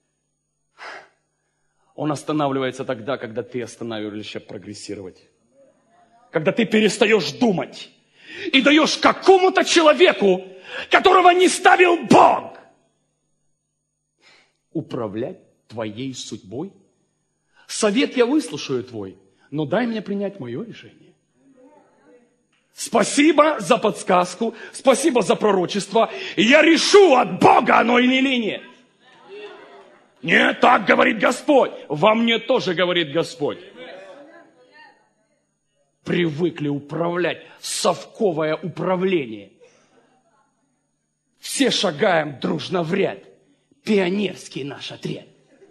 A: Он останавливается тогда, когда ты останавливаешься прогрессировать. Когда ты перестаешь думать и даешь какому-то человеку, которого не ставил Бог, управлять твоей судьбой. Совет я выслушаю твой, но дай мне принять мое решение. Спасибо за подсказку, спасибо за пророчество. Я решу, от Бога оно или нет. Нет, так говорит Господь. Во мне тоже говорит Господь. Привыкли управлять, совковое управление. Все шагаем дружно в ряд. Пионерский наш отряд.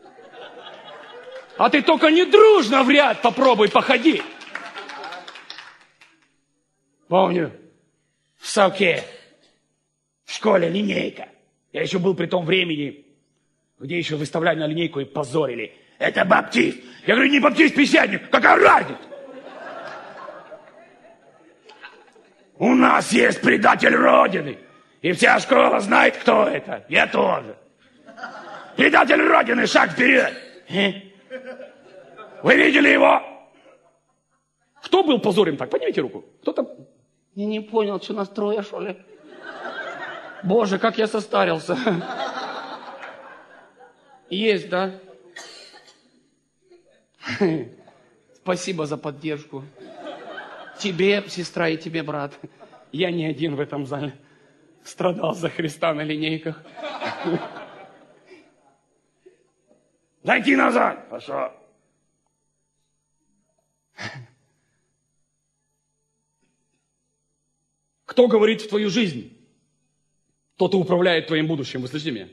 A: А ты только не дружно в ряд попробуй походи. Помню, в совке, в школе линейка. Я еще был при том времени, где еще выставляли на линейку и позорили. Это баптист. Я говорю, не баптист-песятник, какая разница? У нас есть предатель Родины. И вся школа знает, кто это. Я тоже. Предатель Родины, шаг вперед. Вы видели его? Кто был позорен так? Поднимите руку. Кто там? Я не понял, что нас трое, что ли? Боже, как я состарился. Есть, да? Спасибо за поддержку. Тебе, сестра, и тебе, брат. Я не один в этом зале. Страдал за Христа на линейках. Дайте назад. Пошел. Кто говорит в твою жизнь? Тот и управляет твоим будущим. Вы слышите меня?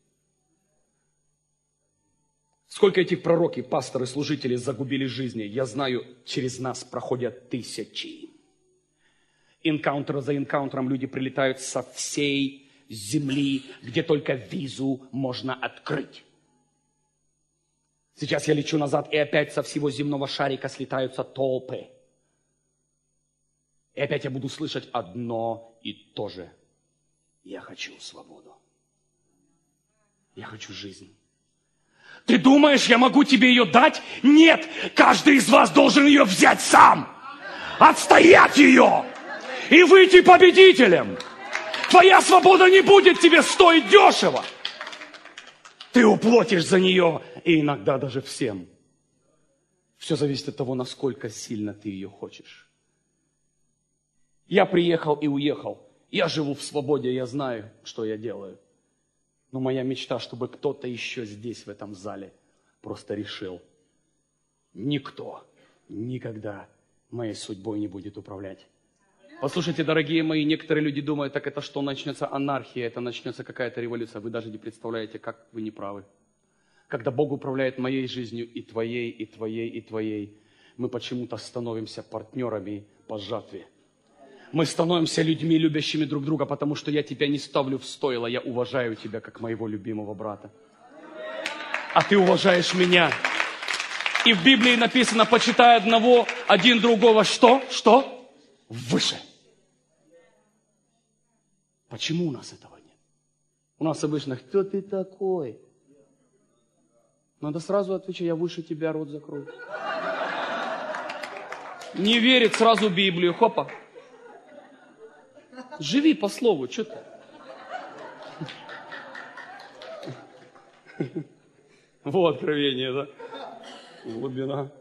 A: Сколько этих пророки, пасторы, служители загубили жизни? Я знаю, через нас проходят тысячи. Энкаунтер за энкаунтером люди прилетают со всей земли, где только визу можно открыть. Сейчас я лечу назад, и опять со всего земного шарика слетаются толпы. И опять я буду слышать одно и то же. Я хочу свободу. Я хочу жизнь. Ты думаешь, я могу тебе ее дать? Нет! Каждый из вас должен ее взять сам. Отстоять ее. И выйти победителем. Твоя свобода не будет тебе стоить дешево. Ты уплатишь за нее, и иногда даже всем. Все зависит от того, насколько сильно ты ее хочешь. Я приехал и уехал. Я живу в свободе, я знаю, что я делаю. Но моя мечта, чтобы кто-то еще здесь, в этом зале, просто решил: никто никогда моей судьбой не будет управлять. Послушайте, дорогие мои, некоторые люди думают, так это что, начнется анархия, это начнется какая-то революция. Вы даже не представляете, как вы неправы. Когда Бог управляет моей жизнью, и твоей, и твоей, и твоей, мы почему-то становимся партнерами по жатве. Мы становимся людьми, любящими друг друга, потому что я тебя не ставлю в стойло, я уважаю тебя, как моего любимого брата. А ты уважаешь меня. И в Библии написано: почитай одного, один другого, что? Что? Выше. Почему у нас этого нет? У нас обычно: кто ты такой? Надо сразу отвечать: я выше тебя, рот закрой. Не верит, сразу Библию, хопа. Живи по слову, что ты? Вот откровение, да? Глубина.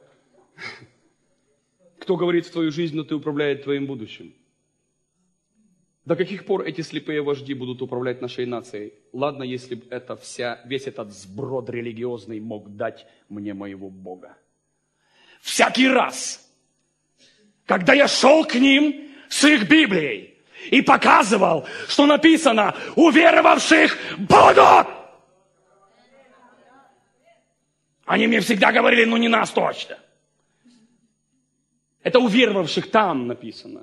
A: Кто говорит в твою жизнь, но ты управляет твоим будущим? До каких пор эти слепые вожди будут управлять нашей нацией? Ладно, если бы это весь этот сброд религиозный мог дать мне моего Бога. Всякий раз, когда я шел к ним с их Библией и показывал, что написано: уверовавших будут. Они мне всегда говорили: ну не нас точно. Это уверовавших там написано.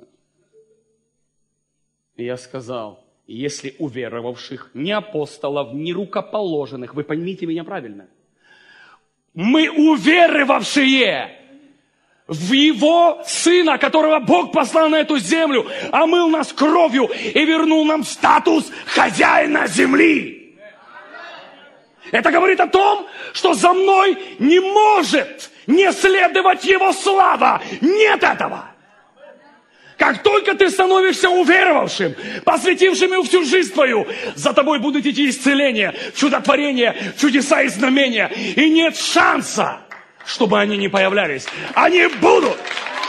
A: И я сказал: если уверовавших, не апостолов, не рукоположенных, вы поймите меня правильно, мы уверовавшие в Его Сына, которого Бог послал на эту землю, омыл нас кровью и вернул нам статус хозяина земли. Это говорит о том, что за мной не может не следовать Его слава. Нет этого. Как только ты становишься уверовавшим, посвятившим Ему всю жизнь твою, за тобой будут идти исцеления, чудотворения, чудеса и знамения. И нет шанса, чтобы они не появлялись. Они будут.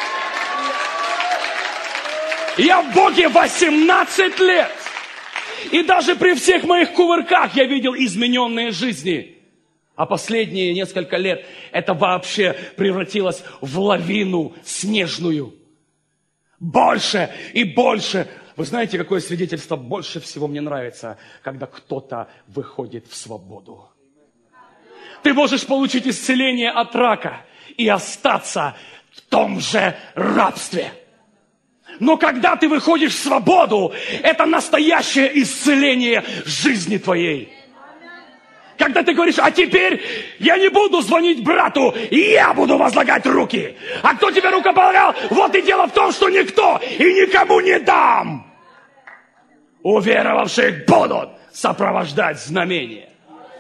A: Я в Боге 18 лет. И даже при всех моих кувырках я видел измененные жизни. А последние несколько лет это вообще превратилось в лавину снежную. Больше и больше. Вы знаете, какое свидетельство больше всего мне нравится? Когда кто-то выходит в свободу. Ты можешь получить исцеление от рака и остаться в том же рабстве. Но когда ты выходишь в свободу, это настоящее исцеление жизни твоей. Когда ты говоришь: а теперь я не буду звонить брату, я буду возлагать руки. А кто тебе рукополагал? Вот и дело в том, что никто и никому не дам. Уверовавших будут сопровождать знамения.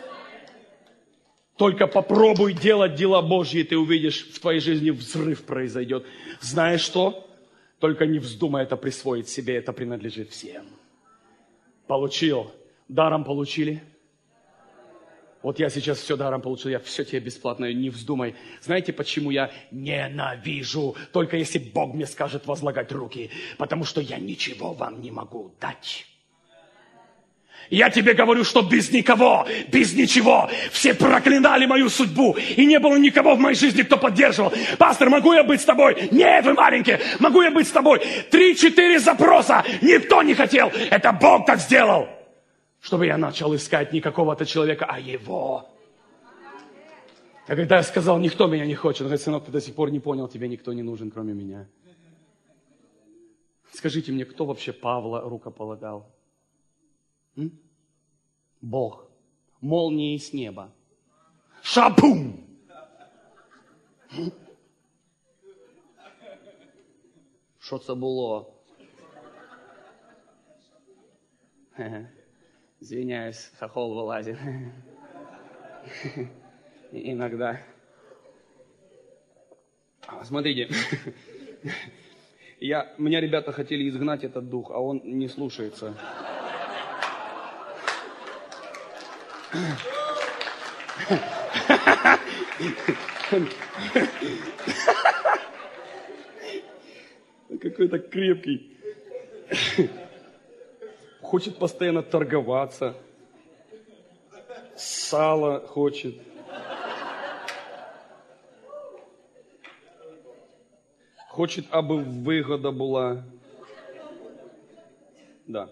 A: Только попробуй делать дела Божьи, ты увидишь, в твоей жизни взрыв произойдет. Знаешь что? Только не вздумай это присвоить себе, это принадлежит всем. Получил, даром получили. Вот я сейчас все даром получил, я все тебе бесплатно, не вздумай. Знаете, почему я ненавижу, только если Бог мне скажет возлагать руки? Потому что я ничего вам не могу дать. Я тебе говорю, что без никого, без ничего, все проклинали мою судьбу, и не было никого в моей жизни, кто поддерживал. Пастор, могу я быть с тобой? Нет, вы маленькие, могу я быть с тобой? 3-4 запроса, никто не хотел, это Бог так сделал. Чтобы я начал искать не какого-то человека, а его. А когда я сказал: никто меня не хочет, он говорит: сынок, ты до сих пор не понял, тебе никто не нужен, кроме меня. Скажите мне, кто вообще Павла рукополагал? Бог. Молнии с неба. Шабум! Що це було? Извиняюсь, хохол вылазит. Иногда. Смотрите, меня ребята хотели изгнать этот дух, а он не слушается. Какой-то крепкий. Хочет постоянно торговаться. Сало хочет. Хочет, аби вигода була. Да.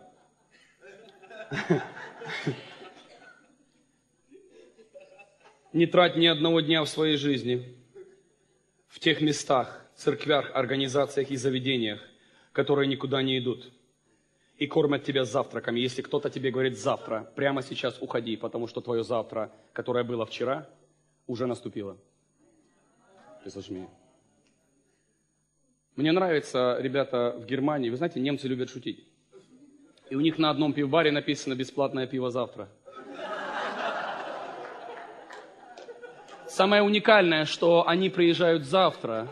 A: Не трать ни одного дня в своей жизни в тех местах, церквях, организациях и заведениях, которые никуда не идут и кормят тебя завтраками. Если кто-то тебе говорит завтра, прямо сейчас уходи, потому что твое завтра, которое было вчера, уже наступило. Ты слышишь меня? Мне нравится, ребята, в Германии, вы знаете, немцы любят шутить. И у них на одном пивбаре написано «бесплатное пиво завтра». Самое уникальное, что они приезжают завтра.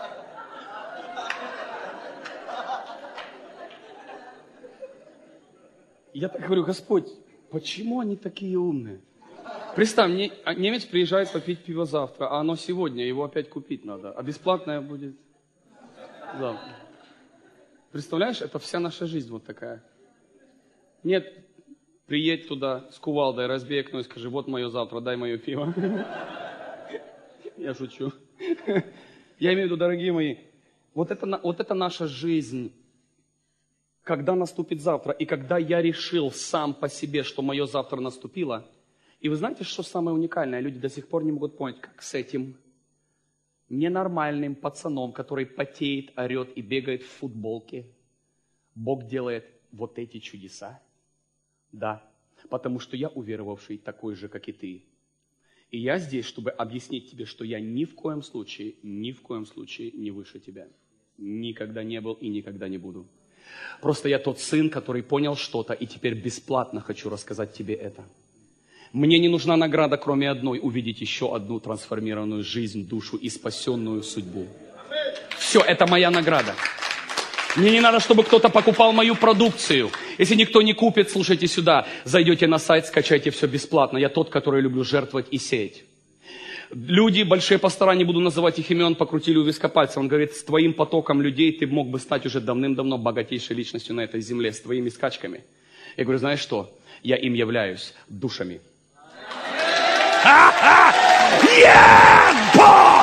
A: Я так говорю, Господь, почему они такие умные? Представь, немец приезжает попить пиво завтра, а оно сегодня, его опять купить надо, а бесплатное будет завтра. Представляешь, это вся наша жизнь вот такая. Нет, приедь туда с кувалдой, разбей окно и скажи, вот мое завтра, дай мое пиво. Я шучу. Я имею в виду, дорогие мои, вот это наша жизнь. Когда наступит завтра, и когда я решил сам по себе, что мое завтра наступило, и вы знаете, что самое уникальное? Люди до сих пор не могут понять, как с этим ненормальным пацаном, который потеет, орет и бегает в футболке, Бог делает вот эти чудеса. Да, потому что я уверовавший такой же, как и ты. И я здесь, чтобы объяснить тебе, что я ни в коем случае не выше тебя. Никогда не был и никогда не буду. Просто я тот сын, который понял что-то, и теперь бесплатно хочу рассказать тебе это. Мне не нужна награда, кроме одной, увидеть еще одну трансформированную жизнь, душу и спасенную судьбу. Все, это моя награда. Мне не надо, чтобы кто-то покупал мою продукцию. Если никто не купит, слушайте сюда, зайдете на сайт, скачайте все бесплатно. Я тот, который люблю жертвовать и сеять. Люди, большие пастора, не буду называть их имен, покрутили у виска пальца. Он говорит, с твоим потоком людей ты мог бы стать уже давным-давно богатейшей личностью на этой земле, с твоими скачками. Я говорю, знаешь что? Я им являюсь душами. Нет, Бог!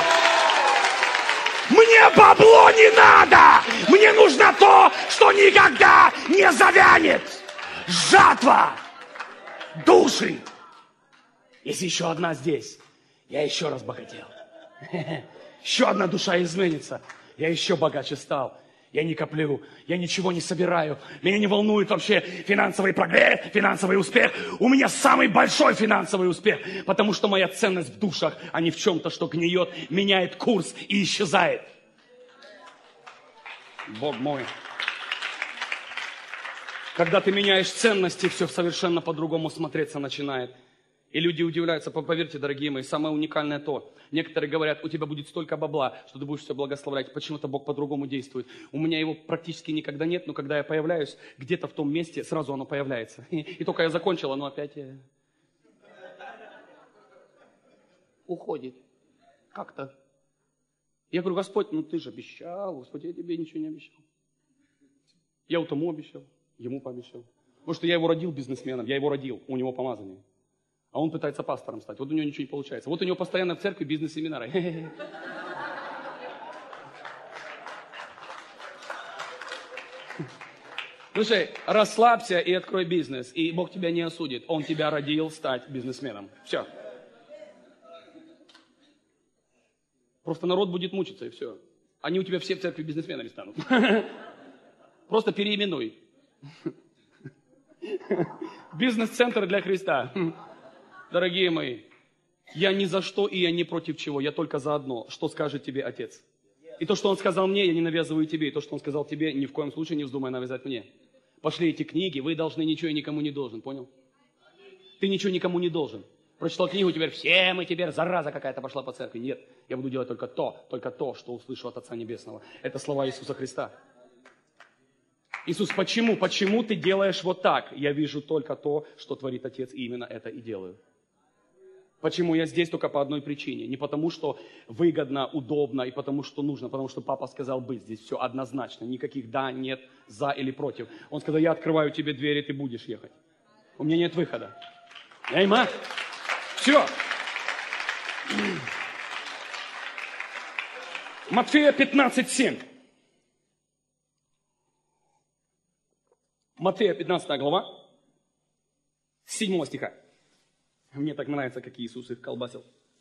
A: Мне бабло не надо! Мне нужно то, что никогда не завянет! Жатва! Души! Если еще одна здесь, я еще раз богател. Еще одна душа изменится, я еще богаче стал. Я не коплю, я ничего не собираю. Меня не волнует вообще финансовый прогресс, финансовый успех. У меня самый большой финансовый успех, потому что моя ценность в душах, а не в чем-то, что гниет, меняет курс и исчезает. Бог мой. Когда ты меняешь ценности, все совершенно по-другому смотреться начинает. И люди удивляются. Поверьте, дорогие мои, самое уникальное то. Некоторые говорят, у тебя будет столько бабла, что ты будешь все благословлять. Почему-то Бог по-другому действует. У меня его практически никогда нет, но когда я появляюсь, где-то в том месте, сразу оно появляется. И только я закончил, оно опять уходит. Как-то. Я говорю, Господь, ну ты же обещал. Господь, я тебе ничего не обещал. Я вот тому обещал, ему пообещал. Потому что я его родил бизнесменом, я его родил, у него помазание. А он пытается пастором стать. Вот у него ничего не получается. Вот у него постоянно в церкви бизнес-семинары. Слушай, расслабься и открой бизнес. И Бог тебя не осудит. Он тебя родил стать бизнесменом. Все. Просто народ будет мучиться, и все. Они у тебя все в церкви бизнесменами станут. Просто переименуй. Бизнес-центр для Христа. Дорогие мои, я ни за что и я не против чего. Я только за одно. Что скажет тебе Отец? И то, что Он сказал мне, я не навязываю тебе. И то, что Он сказал тебе, ни в коем случае не вздумай навязать мне. Пошли эти книги, вы должны ничего и никому не должен. Понял? Ты ничего никому не должен. Прочитал книгу, теперь все мы теперь, зараза какая-то пошла по церкви. Нет, я буду делать только то, что услышу от Отца Небесного. Это слова Иисуса Христа. Иисус, почему? Почему ты делаешь вот так? Я вижу только то, что творит Отец, и именно это и делаю. Почему я здесь? Только по одной причине. Не потому, что выгодно, удобно и потому, что нужно, потому что Папа сказал быть. Здесь все однозначно. Никаких да, нет, за или против. Он сказал, я открываю тебе двери, ты будешь ехать. У меня нет выхода. Аминь. Все. Матфея 15:7. Матфея 15 глава, 7 стиха. Мне так нравится, как Иисус их колбасил.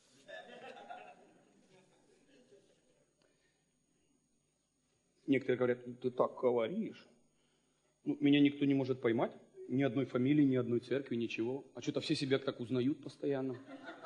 A: Некоторые говорят, ты так говоришь. Ну, меня никто не может поймать. Ни одной фамилии, ни одной церкви, ничего. А что-то все себя так узнают постоянно.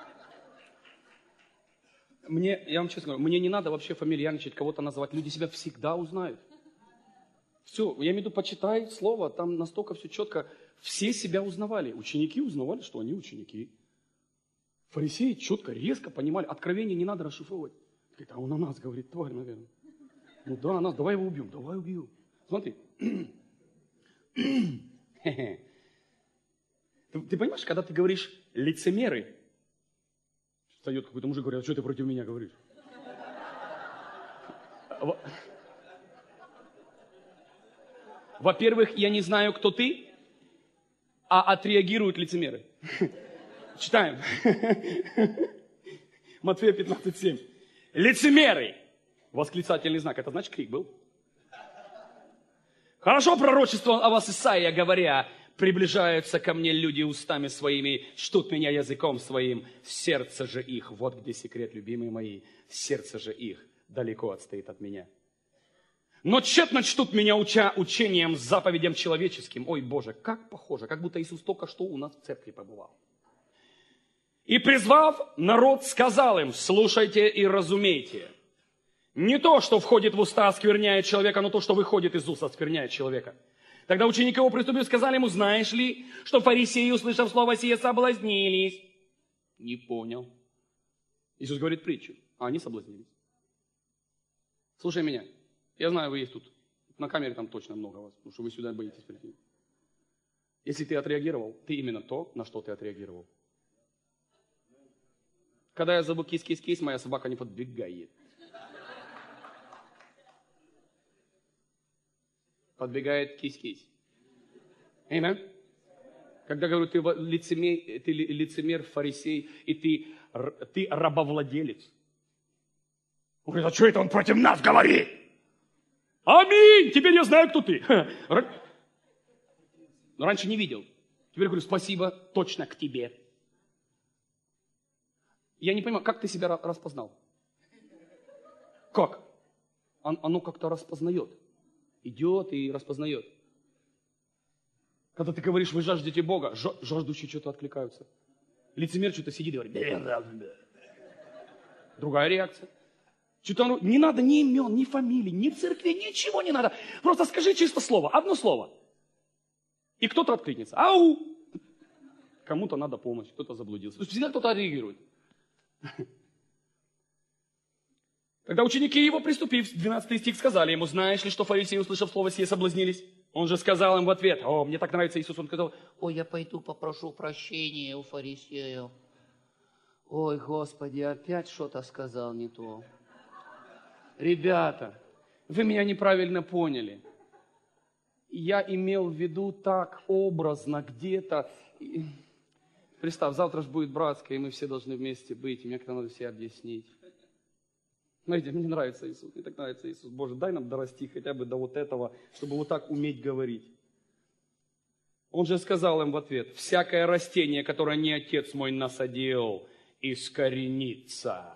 A: Я вам честно говорю, мне не надо вообще фамильярничать, кого-то называть. Люди себя всегда узнают. Все, я имею в виду, почитай слово, там настолько все четко. Все себя узнавали. Ученики узнавали, что они ученики. Фарисеи четко, резко понимали. Откровение не надо расшифровывать. Говорит, а он о нас говорит, тварь, наверное. Ну да, нас, давай его убьем, давай убьем. Смотри. Ты понимаешь, когда ты говоришь лицемеры, встает какой-то мужик, говорит, а что ты против меня говоришь? Во-первых, я не знаю, кто ты, а отреагируют лицемеры. Читаем. Матфея 15:7. Лицемеры! Восклицательный знак. Это значит крик был. Хорошо пророчество о вас Исаия, говоря, приближаются ко мне люди устами своими, чтут меня языком своим, сердце же их, вот где секрет, любимые мои, сердце же их далеко отстоит от меня. Но тщетно чтут меня, уча учением, заповедям человеческим. Ой, Боже, как похоже, как будто Иисус только что у нас в церкви побывал. И призвав народ, сказал им, слушайте и разумейте. Не то, что входит в уста, оскверняет человека, но то, что выходит из уст, оскверняет человека. Тогда ученики его приступили, сказали ему, знаешь ли, что фарисеи, услышав слово сие, соблазнились? Не понял. Иисус говорит притчу, а они соблазнились. Слушай меня, я знаю, вы есть тут. На камере там точно много вас, потому что вы сюда боитесь прийти. Если ты отреагировал, ты именно то, на что ты отреагировал. Когда я зову кис-кис-кис, моя собака не подбегает. Подбегает кис-кис. Аминь. Когда говорю, ты лицемер, фарисей, и ты рабовладелец. Он говорит, а что это он против нас говорит? Аминь! Теперь я знаю, кто ты. Раньше не видел. Теперь говорю, спасибо, точно к тебе. Я не понимаю, как ты себя распознал? Как? Оно как-то распознает. Идет и распознает. Когда ты говоришь, вы жаждете Бога, жаждущие что-то откликаются. Лицемер что-то сидит и говорит. Другая реакция. Что-то не надо ни имен, ни фамилий, ни церкви, ничего не надо. Просто скажи чисто слово, одно слово. И кто-то откликнется. Ау! Кому-то надо помощь, кто-то заблудился. Всегда кто-то реагирует. Когда ученики его, приступив, 12 стих, сказали ему, знаешь ли, что фарисеи, услышав слово сие, соблазнились? Он же сказал им в ответ, мне так нравится Иисус, он сказал, я пойду попрошу прощения у фарисеев. Ой, Господи, опять что-то сказал не то. Ребята, вы меня неправильно поняли. Я имел в виду так образно где-то. Представь, завтра же будет братское, и мы все должны вместе быть, и мне как-то надо все объяснить. Знаете, мне нравится Иисус, мне так нравится Иисус. Боже, дай нам дорасти хотя бы до вот этого, чтобы вот так уметь говорить. Он же сказал им в ответ, всякое растение, которое не Отец мой насадил, искоренится.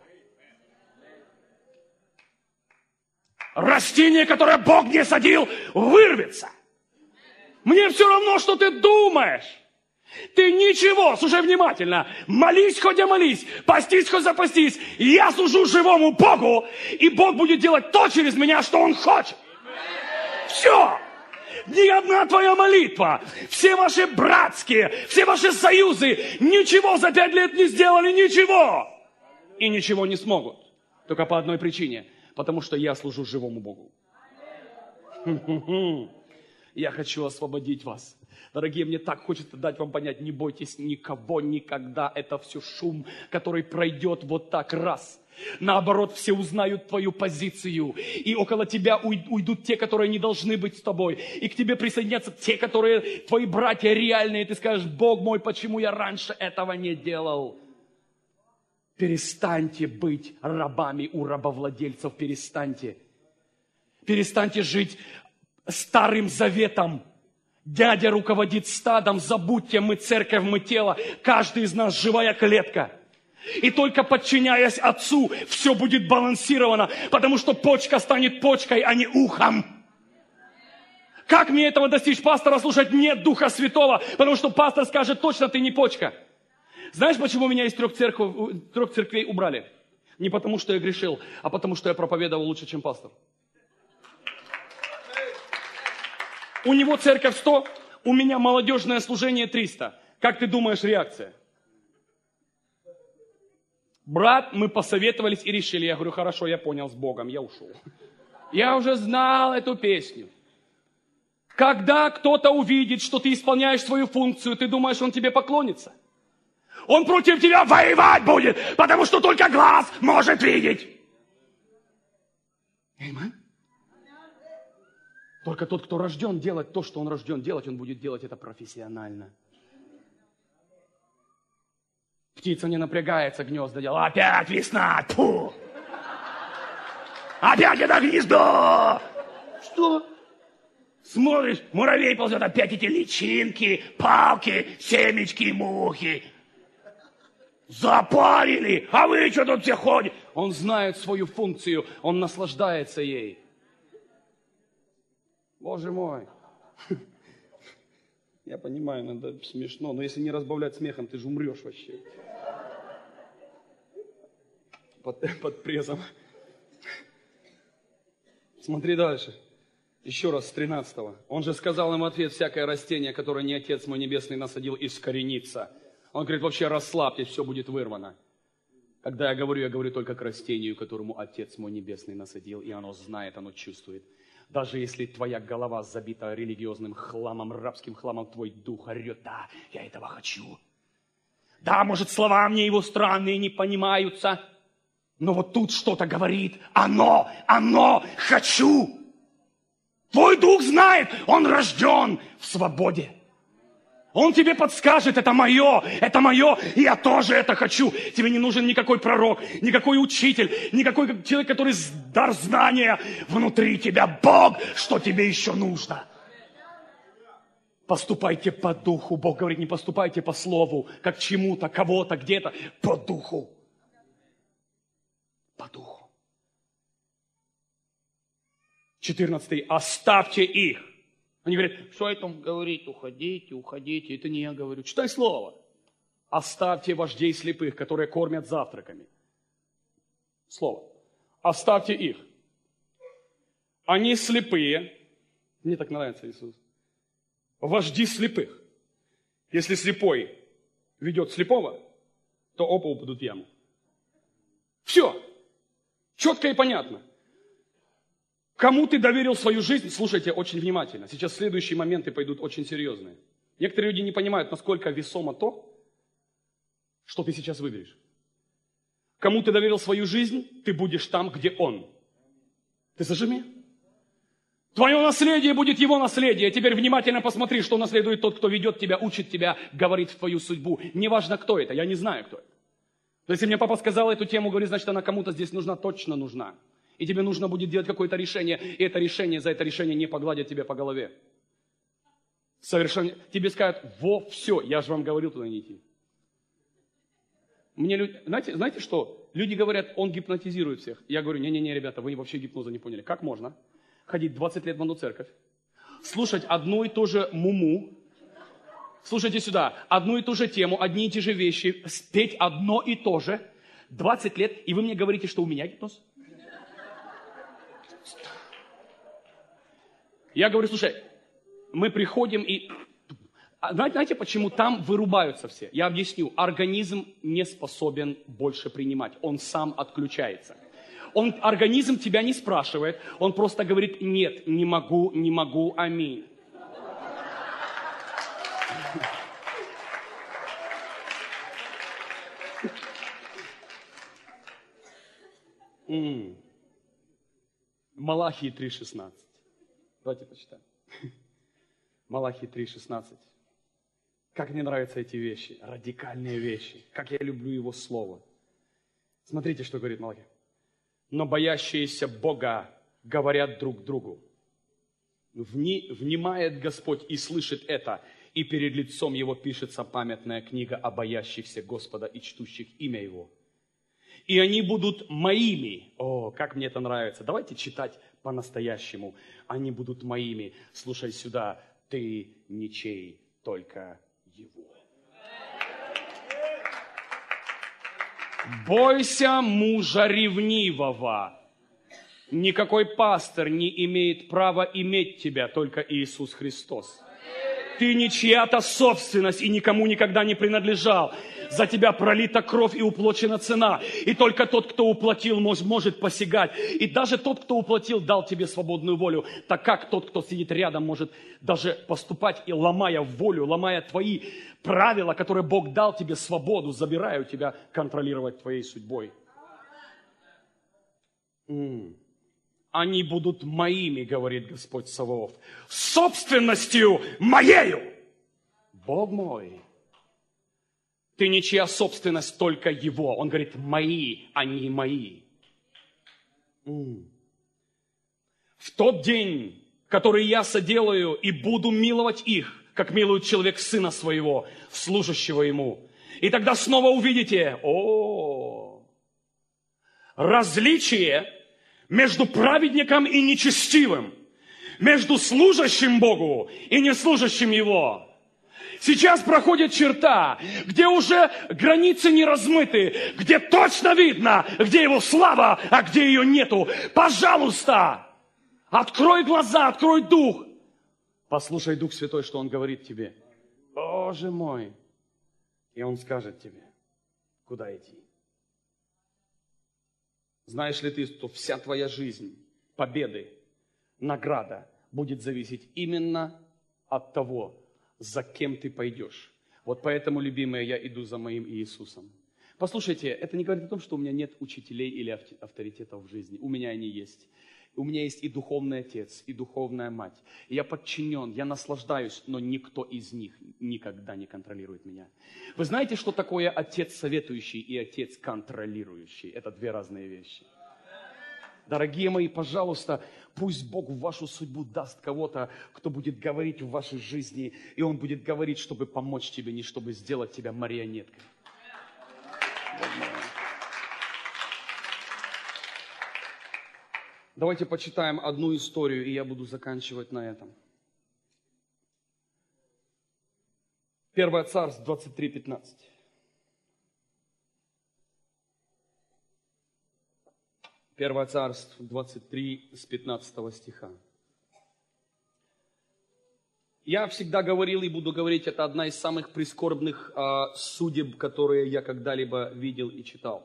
A: Растение, которое Бог не садил, вырвется. Мне все равно, что ты думаешь. Ты ничего, слушай внимательно, молись хоть и молись, постись хоть запастись. Я служу живому Богу, и Бог будет делать то через меня, что Он хочет. Все. Ни одна твоя молитва, все ваши братские, все ваши союзы ничего за 5 лет не сделали, ничего. И ничего не смогут. Только по одной причине. Потому что я служу живому Богу. Я хочу освободить вас. Дорогие, мне так хочется дать вам понять, не бойтесь никого никогда. Это все шум, который пройдет вот так раз. Наоборот, все узнают твою позицию. И около тебя уйдут те, которые не должны быть с тобой. И к тебе присоединятся те, которые твои братья реальные. И ты скажешь: Бог мой, почему я раньше этого не делал? Перестаньте быть рабами у рабовладельцев. Перестаньте. Перестаньте жить старым заветом. Дядя руководит стадом, забудьте, мы церковь, мы тело. Каждый из нас живая клетка. И только подчиняясь Отцу, все будет балансировано, потому что почка станет почкой, а не ухом. Как мне этого достичь? Пастора слушать нет Духа Святого, потому что пастор скажет: точно ты не почка. Знаешь, почему меня из 3 церквей убрали? Не потому, что я грешил, а потому, что я проповедовал лучше, чем пастор. У него церковь 100, у меня молодежное служение 300. Как ты думаешь, реакция? Брат, мы посоветовались и решили. Я говорю: хорошо, я понял, с Богом, я ушел. Я уже знал эту песню. Когда кто-то увидит, что ты исполняешь свою функцию, ты думаешь, он тебе поклонится? Он против тебя воевать будет, потому что только глаз может видеть. Аминь. Только тот, кто рожден делать то, что он рожден делать, он будет делать это профессионально. Птица не напрягается, гнезда делать. Опять весна! Фу! Опять это гнездо! Что? Смотришь, муравей ползет, опять эти личинки, палки, семечки, мухи. Запарили! А вы что тут все ходите? Он знает свою функцию, он наслаждается ей. Боже мой. Я понимаю, иногда смешно, но если не разбавлять смехом, ты же умрешь вообще. Под прессом. Смотри дальше. Еще раз с 13-го. Он же сказал им в ответ: всякое растение, которое не Отец мой Небесный насадил, искоренится. Он говорит: вообще расслабьтесь, все будет вырвано. Когда я говорю только к растению, которому Отец мой Небесный насадил, и оно знает, оно чувствует. Даже если твоя голова забита религиозным хламом, рабским хламом, твой дух орет: да, я этого хочу. Да, может, слова мне его странные не понимаются, но вот тут что-то говорит: оно, хочу. Твой дух знает, он рожден в свободе. Он тебе подскажет: это мое, и я тоже это хочу. Тебе не нужен никакой пророк, никакой учитель, никакой человек, который дар знания. Внутри тебя Бог, что тебе еще нужно? Поступайте по духу. Бог говорит: не поступайте по слову, как чему-то, кого-то, где-то. По духу. По духу. 14. Оставьте их. Они говорят: что это он говорит? Уходите. Это не я говорю. Читай слово. Оставьте вождей слепых, которые кормят завтраками. Слово. Оставьте их. Они слепые. Мне так нравится Иисус. Вожди слепых. Если слепой ведет слепого, то оба упадут в яму. Все. Четко и понятно. Кому ты доверил свою жизнь? Слушайте очень внимательно. Сейчас следующие моменты пойдут очень серьезные. Некоторые люди не понимают, насколько весомо то, что ты сейчас выберешь. Кому ты доверил свою жизнь, ты будешь там, где он. Ты зажми. Твое наследие будет его наследие. Теперь внимательно посмотри, что наследует тот, кто ведет тебя, учит тебя, говорит в твою судьбу. Неважно, кто это, я не знаю, кто это. Но если мне папа сказал эту тему, говорит, значит, она кому-то здесь нужна, точно нужна. И тебе нужно будет делать какое-то решение, и это решение не погладят тебе по голове. Совершенно. Тебе скажут: все, я же вам говорил туда не идти. Мне люди, знаете что? Люди говорят: он гипнотизирует всех. Я говорю: не, ребята, вы вообще гипноза не поняли. Как можно ходить 20 лет в одну церковь, слушать одну и ту же муму. Слушайте сюда, одну и ту же тему, одни и те же вещи, спеть одно и то же 20 лет, и вы мне говорите, что у меня гипноз? Я говорю, слушай, мы приходим и... Знаете, почему там вырубаются все? Я объясню. Организм не способен больше принимать. Он сам отключается. Организм тебя не спрашивает. Он просто говорит, нет, не могу, аминь. Малахии 3:16. Давайте почитаем. Малахии 3:16. Как мне нравятся эти вещи, радикальные вещи. Как я люблю Его Слово. Смотрите, что говорит Малахия. Но боящиеся Бога говорят друг другу. Внимает Господь и слышит это, и перед лицом Его пишется памятная книга о боящихся Господа и чтущих имя Его. И они будут моими. О, как мне это нравится. Давайте читать по-настоящему. Они будут моими. Слушай сюда, ты ничей, только Его. Бойся мужа ревнивого. Никакой пастор не имеет права иметь тебя, только Иисус Христос. Ты не чья-то собственность и никому никогда не принадлежал. За тебя пролита кровь и уплачена цена. И только тот, кто уплатил, может посягать. И даже тот, кто уплатил, дал тебе свободную волю. Так как тот, кто сидит рядом, может даже поступать и ломая волю, ломая твои правила, которые Бог дал тебе, свободу, забирая у тебя контролировать твоей судьбой. Они будут моими, говорит Господь Саваоф, собственностью моею. Бог мой. Ты ничья собственность, только Его. Он говорит, мои, они мои. В тот день, который я соделаю, и буду миловать их, как милует человек сына своего, служащего ему. И тогда снова увидите, различие между праведником и нечестивым, между служащим Богу и неслужащим Его. Сейчас проходит черта, где уже границы не размыты, где точно видно, где Его слава, а где ее нету. Пожалуйста, открой глаза, открой дух. Послушай, Дух Святой, что Он говорит тебе. Боже мой. И Он скажет тебе, куда идти. Знаешь ли ты, что вся твоя жизнь, победы, награда будет зависеть именно от того, за кем ты пойдешь. Вот поэтому, любимые, я иду за моим Иисусом. Послушайте, это не говорит о том, что у меня нет учителей или авторитетов в жизни. У меня они есть. У меня есть и духовный отец, и духовная мать. И я подчинен, я наслаждаюсь, но никто из них никогда не контролирует меня. Вы знаете, что такое отец советующий и отец контролирующий? Это две разные вещи. Дорогие мои, пожалуйста, пусть Бог в вашу судьбу даст кого-то, кто будет говорить в вашей жизни, и Он будет говорить, чтобы помочь тебе, не чтобы сделать тебя марионеткой. Давайте почитаем одну историю, и я буду заканчивать на этом. 1 Царств 23:15. 1 Царств 23 с 15 стиха. Я всегда говорил и буду говорить, это одна из самых прискорбных судеб, которые я когда-либо видел и читал.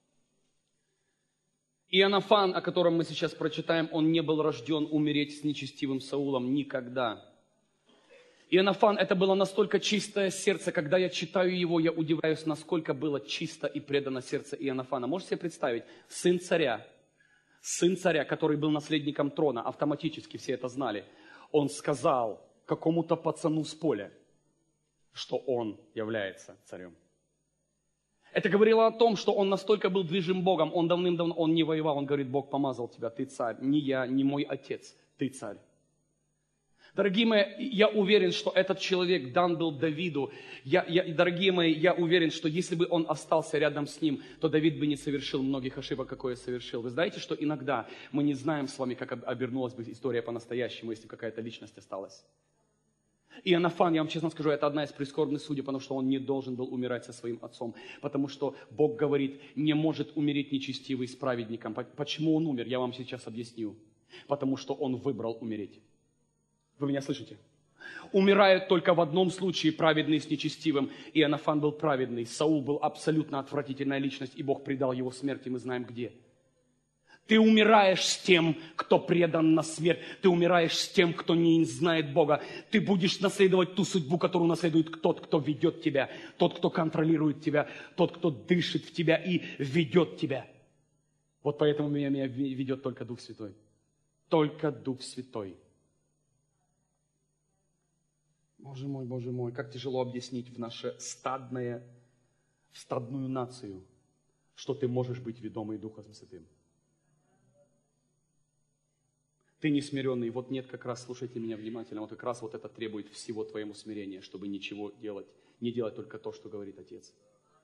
A: Иоаннафан, о котором мы сейчас прочитаем, он не был рожден умереть с нечестивым Саулом никогда. Иоаннафан, это было настолько чистое сердце, когда я читаю его, я удивляюсь, насколько было чисто и предано сердце Иоаннафана. Можете себе представить, сын царя, который был наследником трона, автоматически все это знали, он сказал какому-то пацану с поля, что он является царем. Это говорило о том, что он настолько был движим Богом, он давным-давно, он не воевал, он говорит, Бог помазал тебя, ты царь, не я, не мой отец, ты царь. Дорогие мои, я уверен, что этот человек дан был Давиду. Дорогие мои, я уверен, что если бы он остался рядом с ним, то Давид бы не совершил многих ошибок, какое совершил. Вы знаете, что иногда мы не знаем с вами, как обернулась бы история по-настоящему, если какая-то личность осталась. И Иоаннафан, я вам честно скажу, это одна из прискорбных судеб, потому что он не должен был умирать со своим отцом. Потому что Бог говорит, не может умереть нечестивый с праведником. Почему он умер? Я вам сейчас объясню. Потому что он выбрал умереть. Вы меня слышите? Умирают только в одном случае праведный с нечестивым. И Иоаннафан был праведный. Саул был абсолютно отвратительная личность, и Бог предал его смерти, мы знаем где. Ты умираешь с тем, кто предан на смерть. Ты умираешь с тем, кто не знает Бога. Ты будешь наследовать ту судьбу, которую наследует тот, кто ведет тебя. Тот, кто контролирует тебя. Тот, кто дышит в тебя и ведет тебя. Вот поэтому меня ведет только Дух Святой. Только Дух Святой. Боже мой, как тяжело объяснить в нашу стадную нацию, что ты можешь быть ведомый Духом Святым. Ты не смиренный, вот нет, как раз, слушайте меня внимательно, вот как раз вот это требует всего твоему смирения, чтобы ничего делать, не делать только то, что говорит Отец.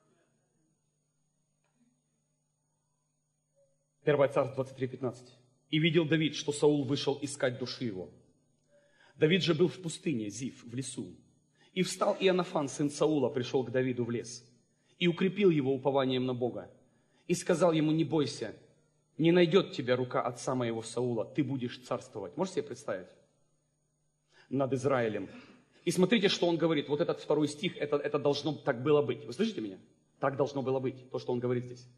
A: 1 Царств 23:15. «И видел Давид, что Саул вышел искать души его. Давид же был в пустыне, Зив, в лесу. И встал Иоаннафан, сын Саула, пришел к Давиду в лес, и укрепил его упованием на Бога. И сказал ему, не бойся, не найдет тебя рука отца моего Саула, ты будешь царствовать». Можете себе представить? Над Израилем. И смотрите, что он говорит. Вот этот 2 стих, это должно так было быть. Вы слышите меня? Так должно было быть, то, что он говорит здесь.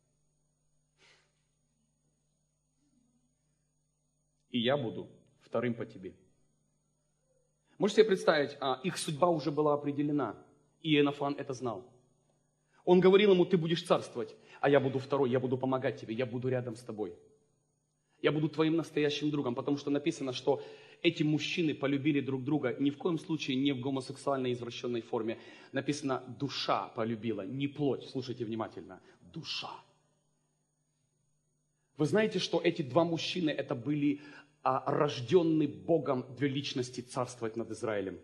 A: «И я буду вторым по тебе». Можете себе представить, их судьба уже была определена, и Иоаннафан это знал. Он говорил ему, ты будешь царствовать, а я буду второй, я буду помогать тебе, я буду рядом с тобой. Я буду твоим настоящим другом, потому что написано, что эти мужчины полюбили друг друга ни в коем случае не в гомосексуальной извращенной форме. Написано, душа полюбила, не плоть, слушайте внимательно, душа. Вы знаете, что эти два мужчины, это были рожденные Богом две личности царствовать над Израилем.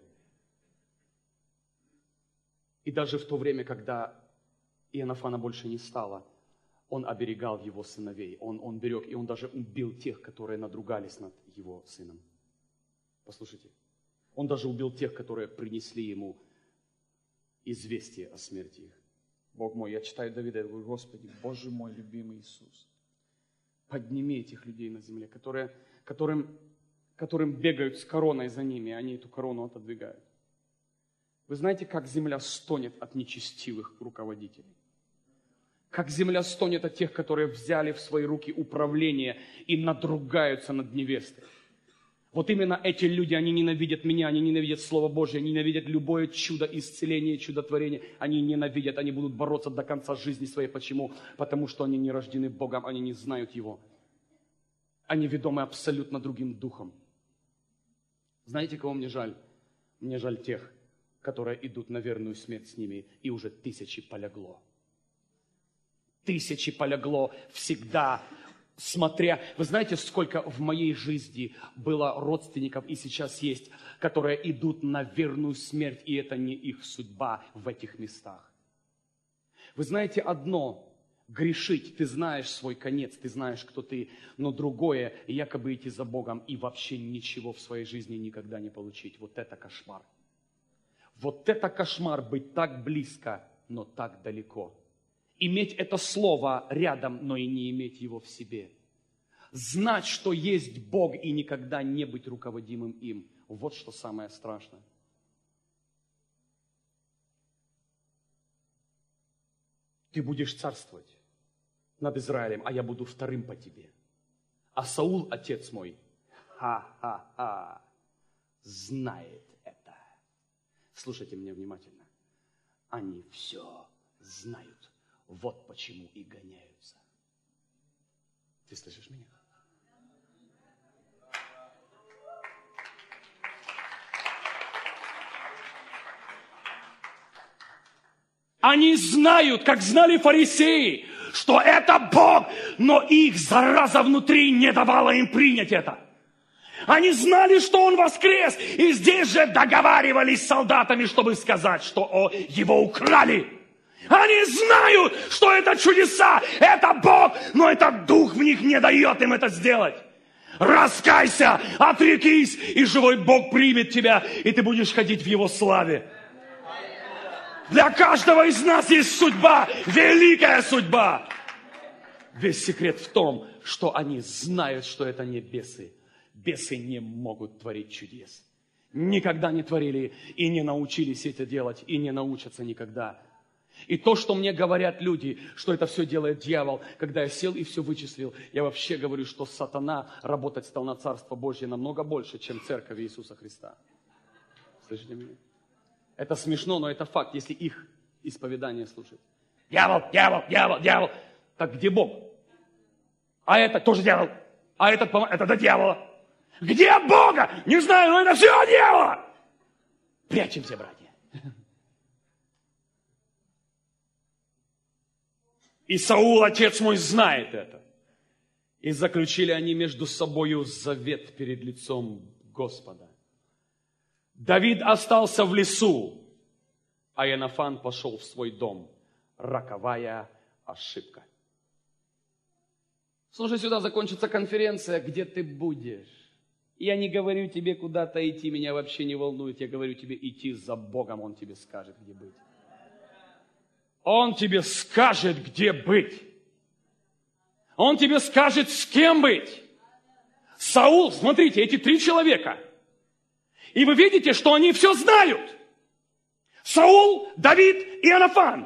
A: И даже в то время, когда Иоаннафана больше не стало, он оберегал его сыновей, он берег, и он даже убил тех, которые надругались над его сыном. Послушайте, он даже убил тех, которые принесли ему известие о смерти их. Бог мой, я читаю Давида, я говорю, Господи, Боже мой, любимый Иисус, подними этих людей на земле, которым бегают с короной за ними, они эту корону отодвигают. Вы знаете, как земля стонет от нечестивых руководителей? Как земля стонет от тех, которые взяли в свои руки управление и надругаются над невестой. Вот именно эти люди, они ненавидят меня, они ненавидят Слово Божье, они ненавидят любое чудо, исцеление, чудотворение. Они ненавидят, они будут бороться до конца жизни своей. Почему? Потому что они не рождены Богом, они не знают Его. Они ведомы абсолютно другим духом. Знаете, кого мне жаль? Мне жаль тех, которые идут на верную смерть с ними, и уже тысячи полегло. Тысячи полегло всегда, смотря... Вы знаете, сколько в моей жизни было родственников, и сейчас есть, которые идут на верную смерть, и это не их судьба в этих местах. Вы знаете одно... Грешить, ты знаешь свой конец, ты знаешь, кто ты, но другое, якобы идти за Богом и вообще ничего в своей жизни никогда не получить. Вот это кошмар. Вот это кошмар, быть так близко, но так далеко. Иметь это слово рядом, но и не иметь его в себе. Знать, что есть Бог и никогда не быть руководимым им. Вот что самое страшное. Ты будешь царствовать над Израилем, а я буду вторым по тебе. А Саул, отец мой, знает это. Слушайте меня внимательно. Они все знают. Вот почему и гоняются. Ты слышишь меня? Они знают, как знали фарисеи, что это Бог, но их зараза внутри не давала им принять это. Они знали, что Он воскрес. И здесь же договаривались с солдатами, чтобы сказать, что Его украли. Они знают, что это чудеса, это Бог, но этот дух в них не дает им это сделать. Раскайся, отрекись, и живой Бог примет тебя, и ты будешь ходить в Его славе. Для каждого из нас есть судьба, великая судьба. Весь секрет в том, что они знают, что это не бесы. Бесы не могут творить чудес. Никогда не творили и не научились это делать, и не научатся никогда. И то, что мне говорят люди, что это все делает дьявол, когда я сел и все вычислил, я вообще говорю, что сатана работать стал на Царство Божье намного больше, чем Церковь Иисуса Христа. Слышите меня? Это смешно, но это факт, если их исповедание слушать. Дьявол, дьявол, дьявол, дьявол. Так где Бог? А это тоже дьявол. А этот, это до дьявола. Где Бога? Не знаю, но это все дьявола. Прячемся, братья. И Саул, отец мой, знает это. И заключили они между собою завет перед лицом Господа. Давид остался в лесу, а Иоаннафан пошел в свой дом. Роковая ошибка. Слушай, сюда закончится конференция, где ты будешь. Я не говорю тебе куда-то идти, меня вообще не волнует. Я говорю тебе идти за Богом, Он тебе скажет, где быть. Он тебе скажет, где быть. Он тебе скажет, с кем быть. Саул, смотрите, эти 3 человека. И вы видите, что они все знают. Саул, Давид и Иоаннафан.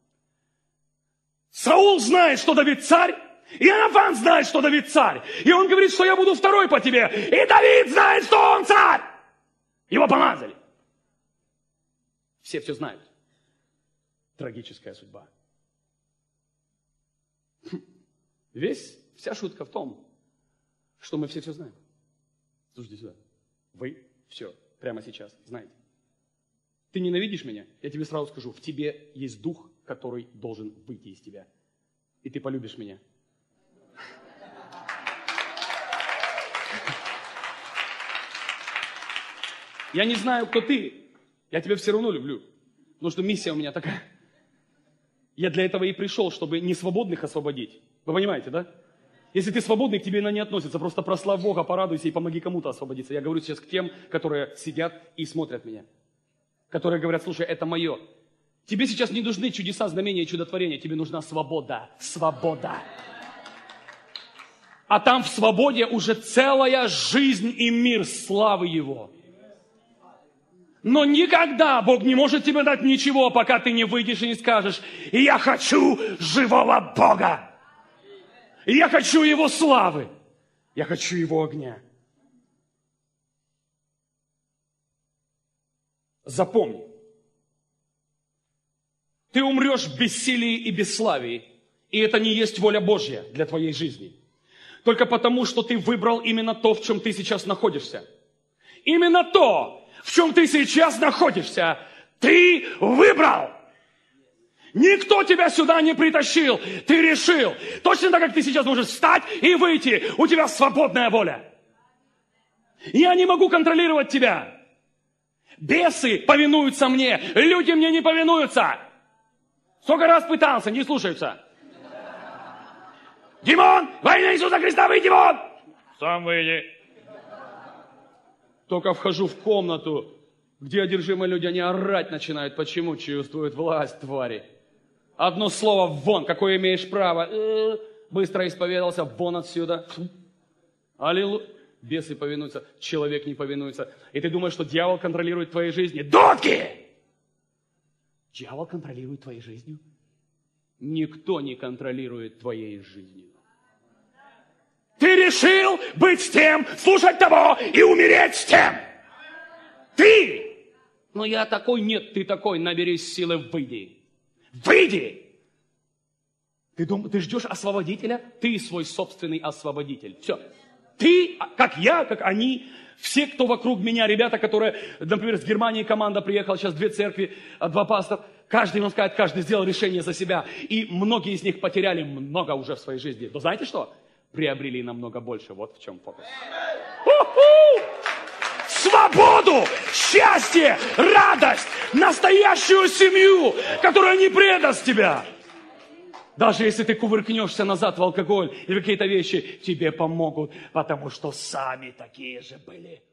A: Саул знает, что Давид царь. И Иоаннафан знает, что Давид царь. И он говорит, что я буду второй по тебе. И Давид знает, что он царь. Его помазали. Все знают. Трагическая судьба. Вся шутка в том, что мы все знаем. Слушайте сюда. Вы все прямо сейчас знаете. Ты ненавидишь меня? Я тебе сразу скажу, в тебе есть дух, который должен выйти из тебя. И ты полюбишь меня. Я не знаю, кто ты. Я тебя все равно люблю. Потому что миссия у меня такая. Я для этого и пришел, чтобы не свободных освободить. Вы понимаете, да? Если ты свободный, к тебе она не относится. Просто прославь Бога, порадуйся и помоги кому-то освободиться. Я говорю сейчас к тем, которые сидят и смотрят меня. Которые говорят, слушай, это мое. Тебе сейчас не нужны чудеса, знамения и чудотворения. Тебе нужна свобода. Свобода. А там в свободе уже целая жизнь и мир славы Его. Но никогда Бог не может тебе дать ничего, пока ты не выйдешь и не скажешь, и я хочу живого Бога. И я хочу Его славы. Я хочу Его огня. Запомни. Ты умрешь в бессилии и бесславии. И это не есть воля Божья для твоей жизни. Только потому, что ты выбрал именно то, в чем ты сейчас находишься. Именно то, в чем ты сейчас находишься, ты выбрал. Никто тебя сюда не притащил. Ты решил. Точно так, как ты сейчас можешь встать и выйти. У тебя свободная воля. Я не могу контролировать тебя. Бесы повинуются мне. Люди мне не повинуются. Сколько раз пытался, не слушаются. Димон, во имя Иисуса Христа, выйди вон! Сам выйди. Только вхожу в комнату, где одержимые люди, они орать начинают. Почему? Чувствуют власть, твари. Одно слово вон, какое имеешь право. Быстро исповедался, вон отсюда. Аллилуйя. Бесы повинуются, человек не повинуется. И ты думаешь, что дьявол контролирует твоей жизнью? Дудки! Дьявол контролирует твоей жизнью? Никто не контролирует твоей жизнью. Ты решил быть с тем, слушать того и умереть с тем. Ты! Но я такой, нет, ты такой, наберись силы, выйди. Выйди! Ты ждешь освободителя? Ты свой собственный освободитель. Все. Ты, как я, как они, все, кто вокруг меня, ребята, которые, например, с Германии команда приехала, сейчас 2 церкви, 2 пастора, каждый, можно сказать, каждый сделал решение за себя. И многие из них потеряли много уже в своей жизни. Но знаете что? Приобрели намного больше. Вот в чем фокус. У-ху! свободу, счастье, радость, настоящую семью, которая не предаст тебя. Даже если ты кувыркнешься назад в алкоголь или какие-то вещи, тебе помогут, потому что сами такие же были.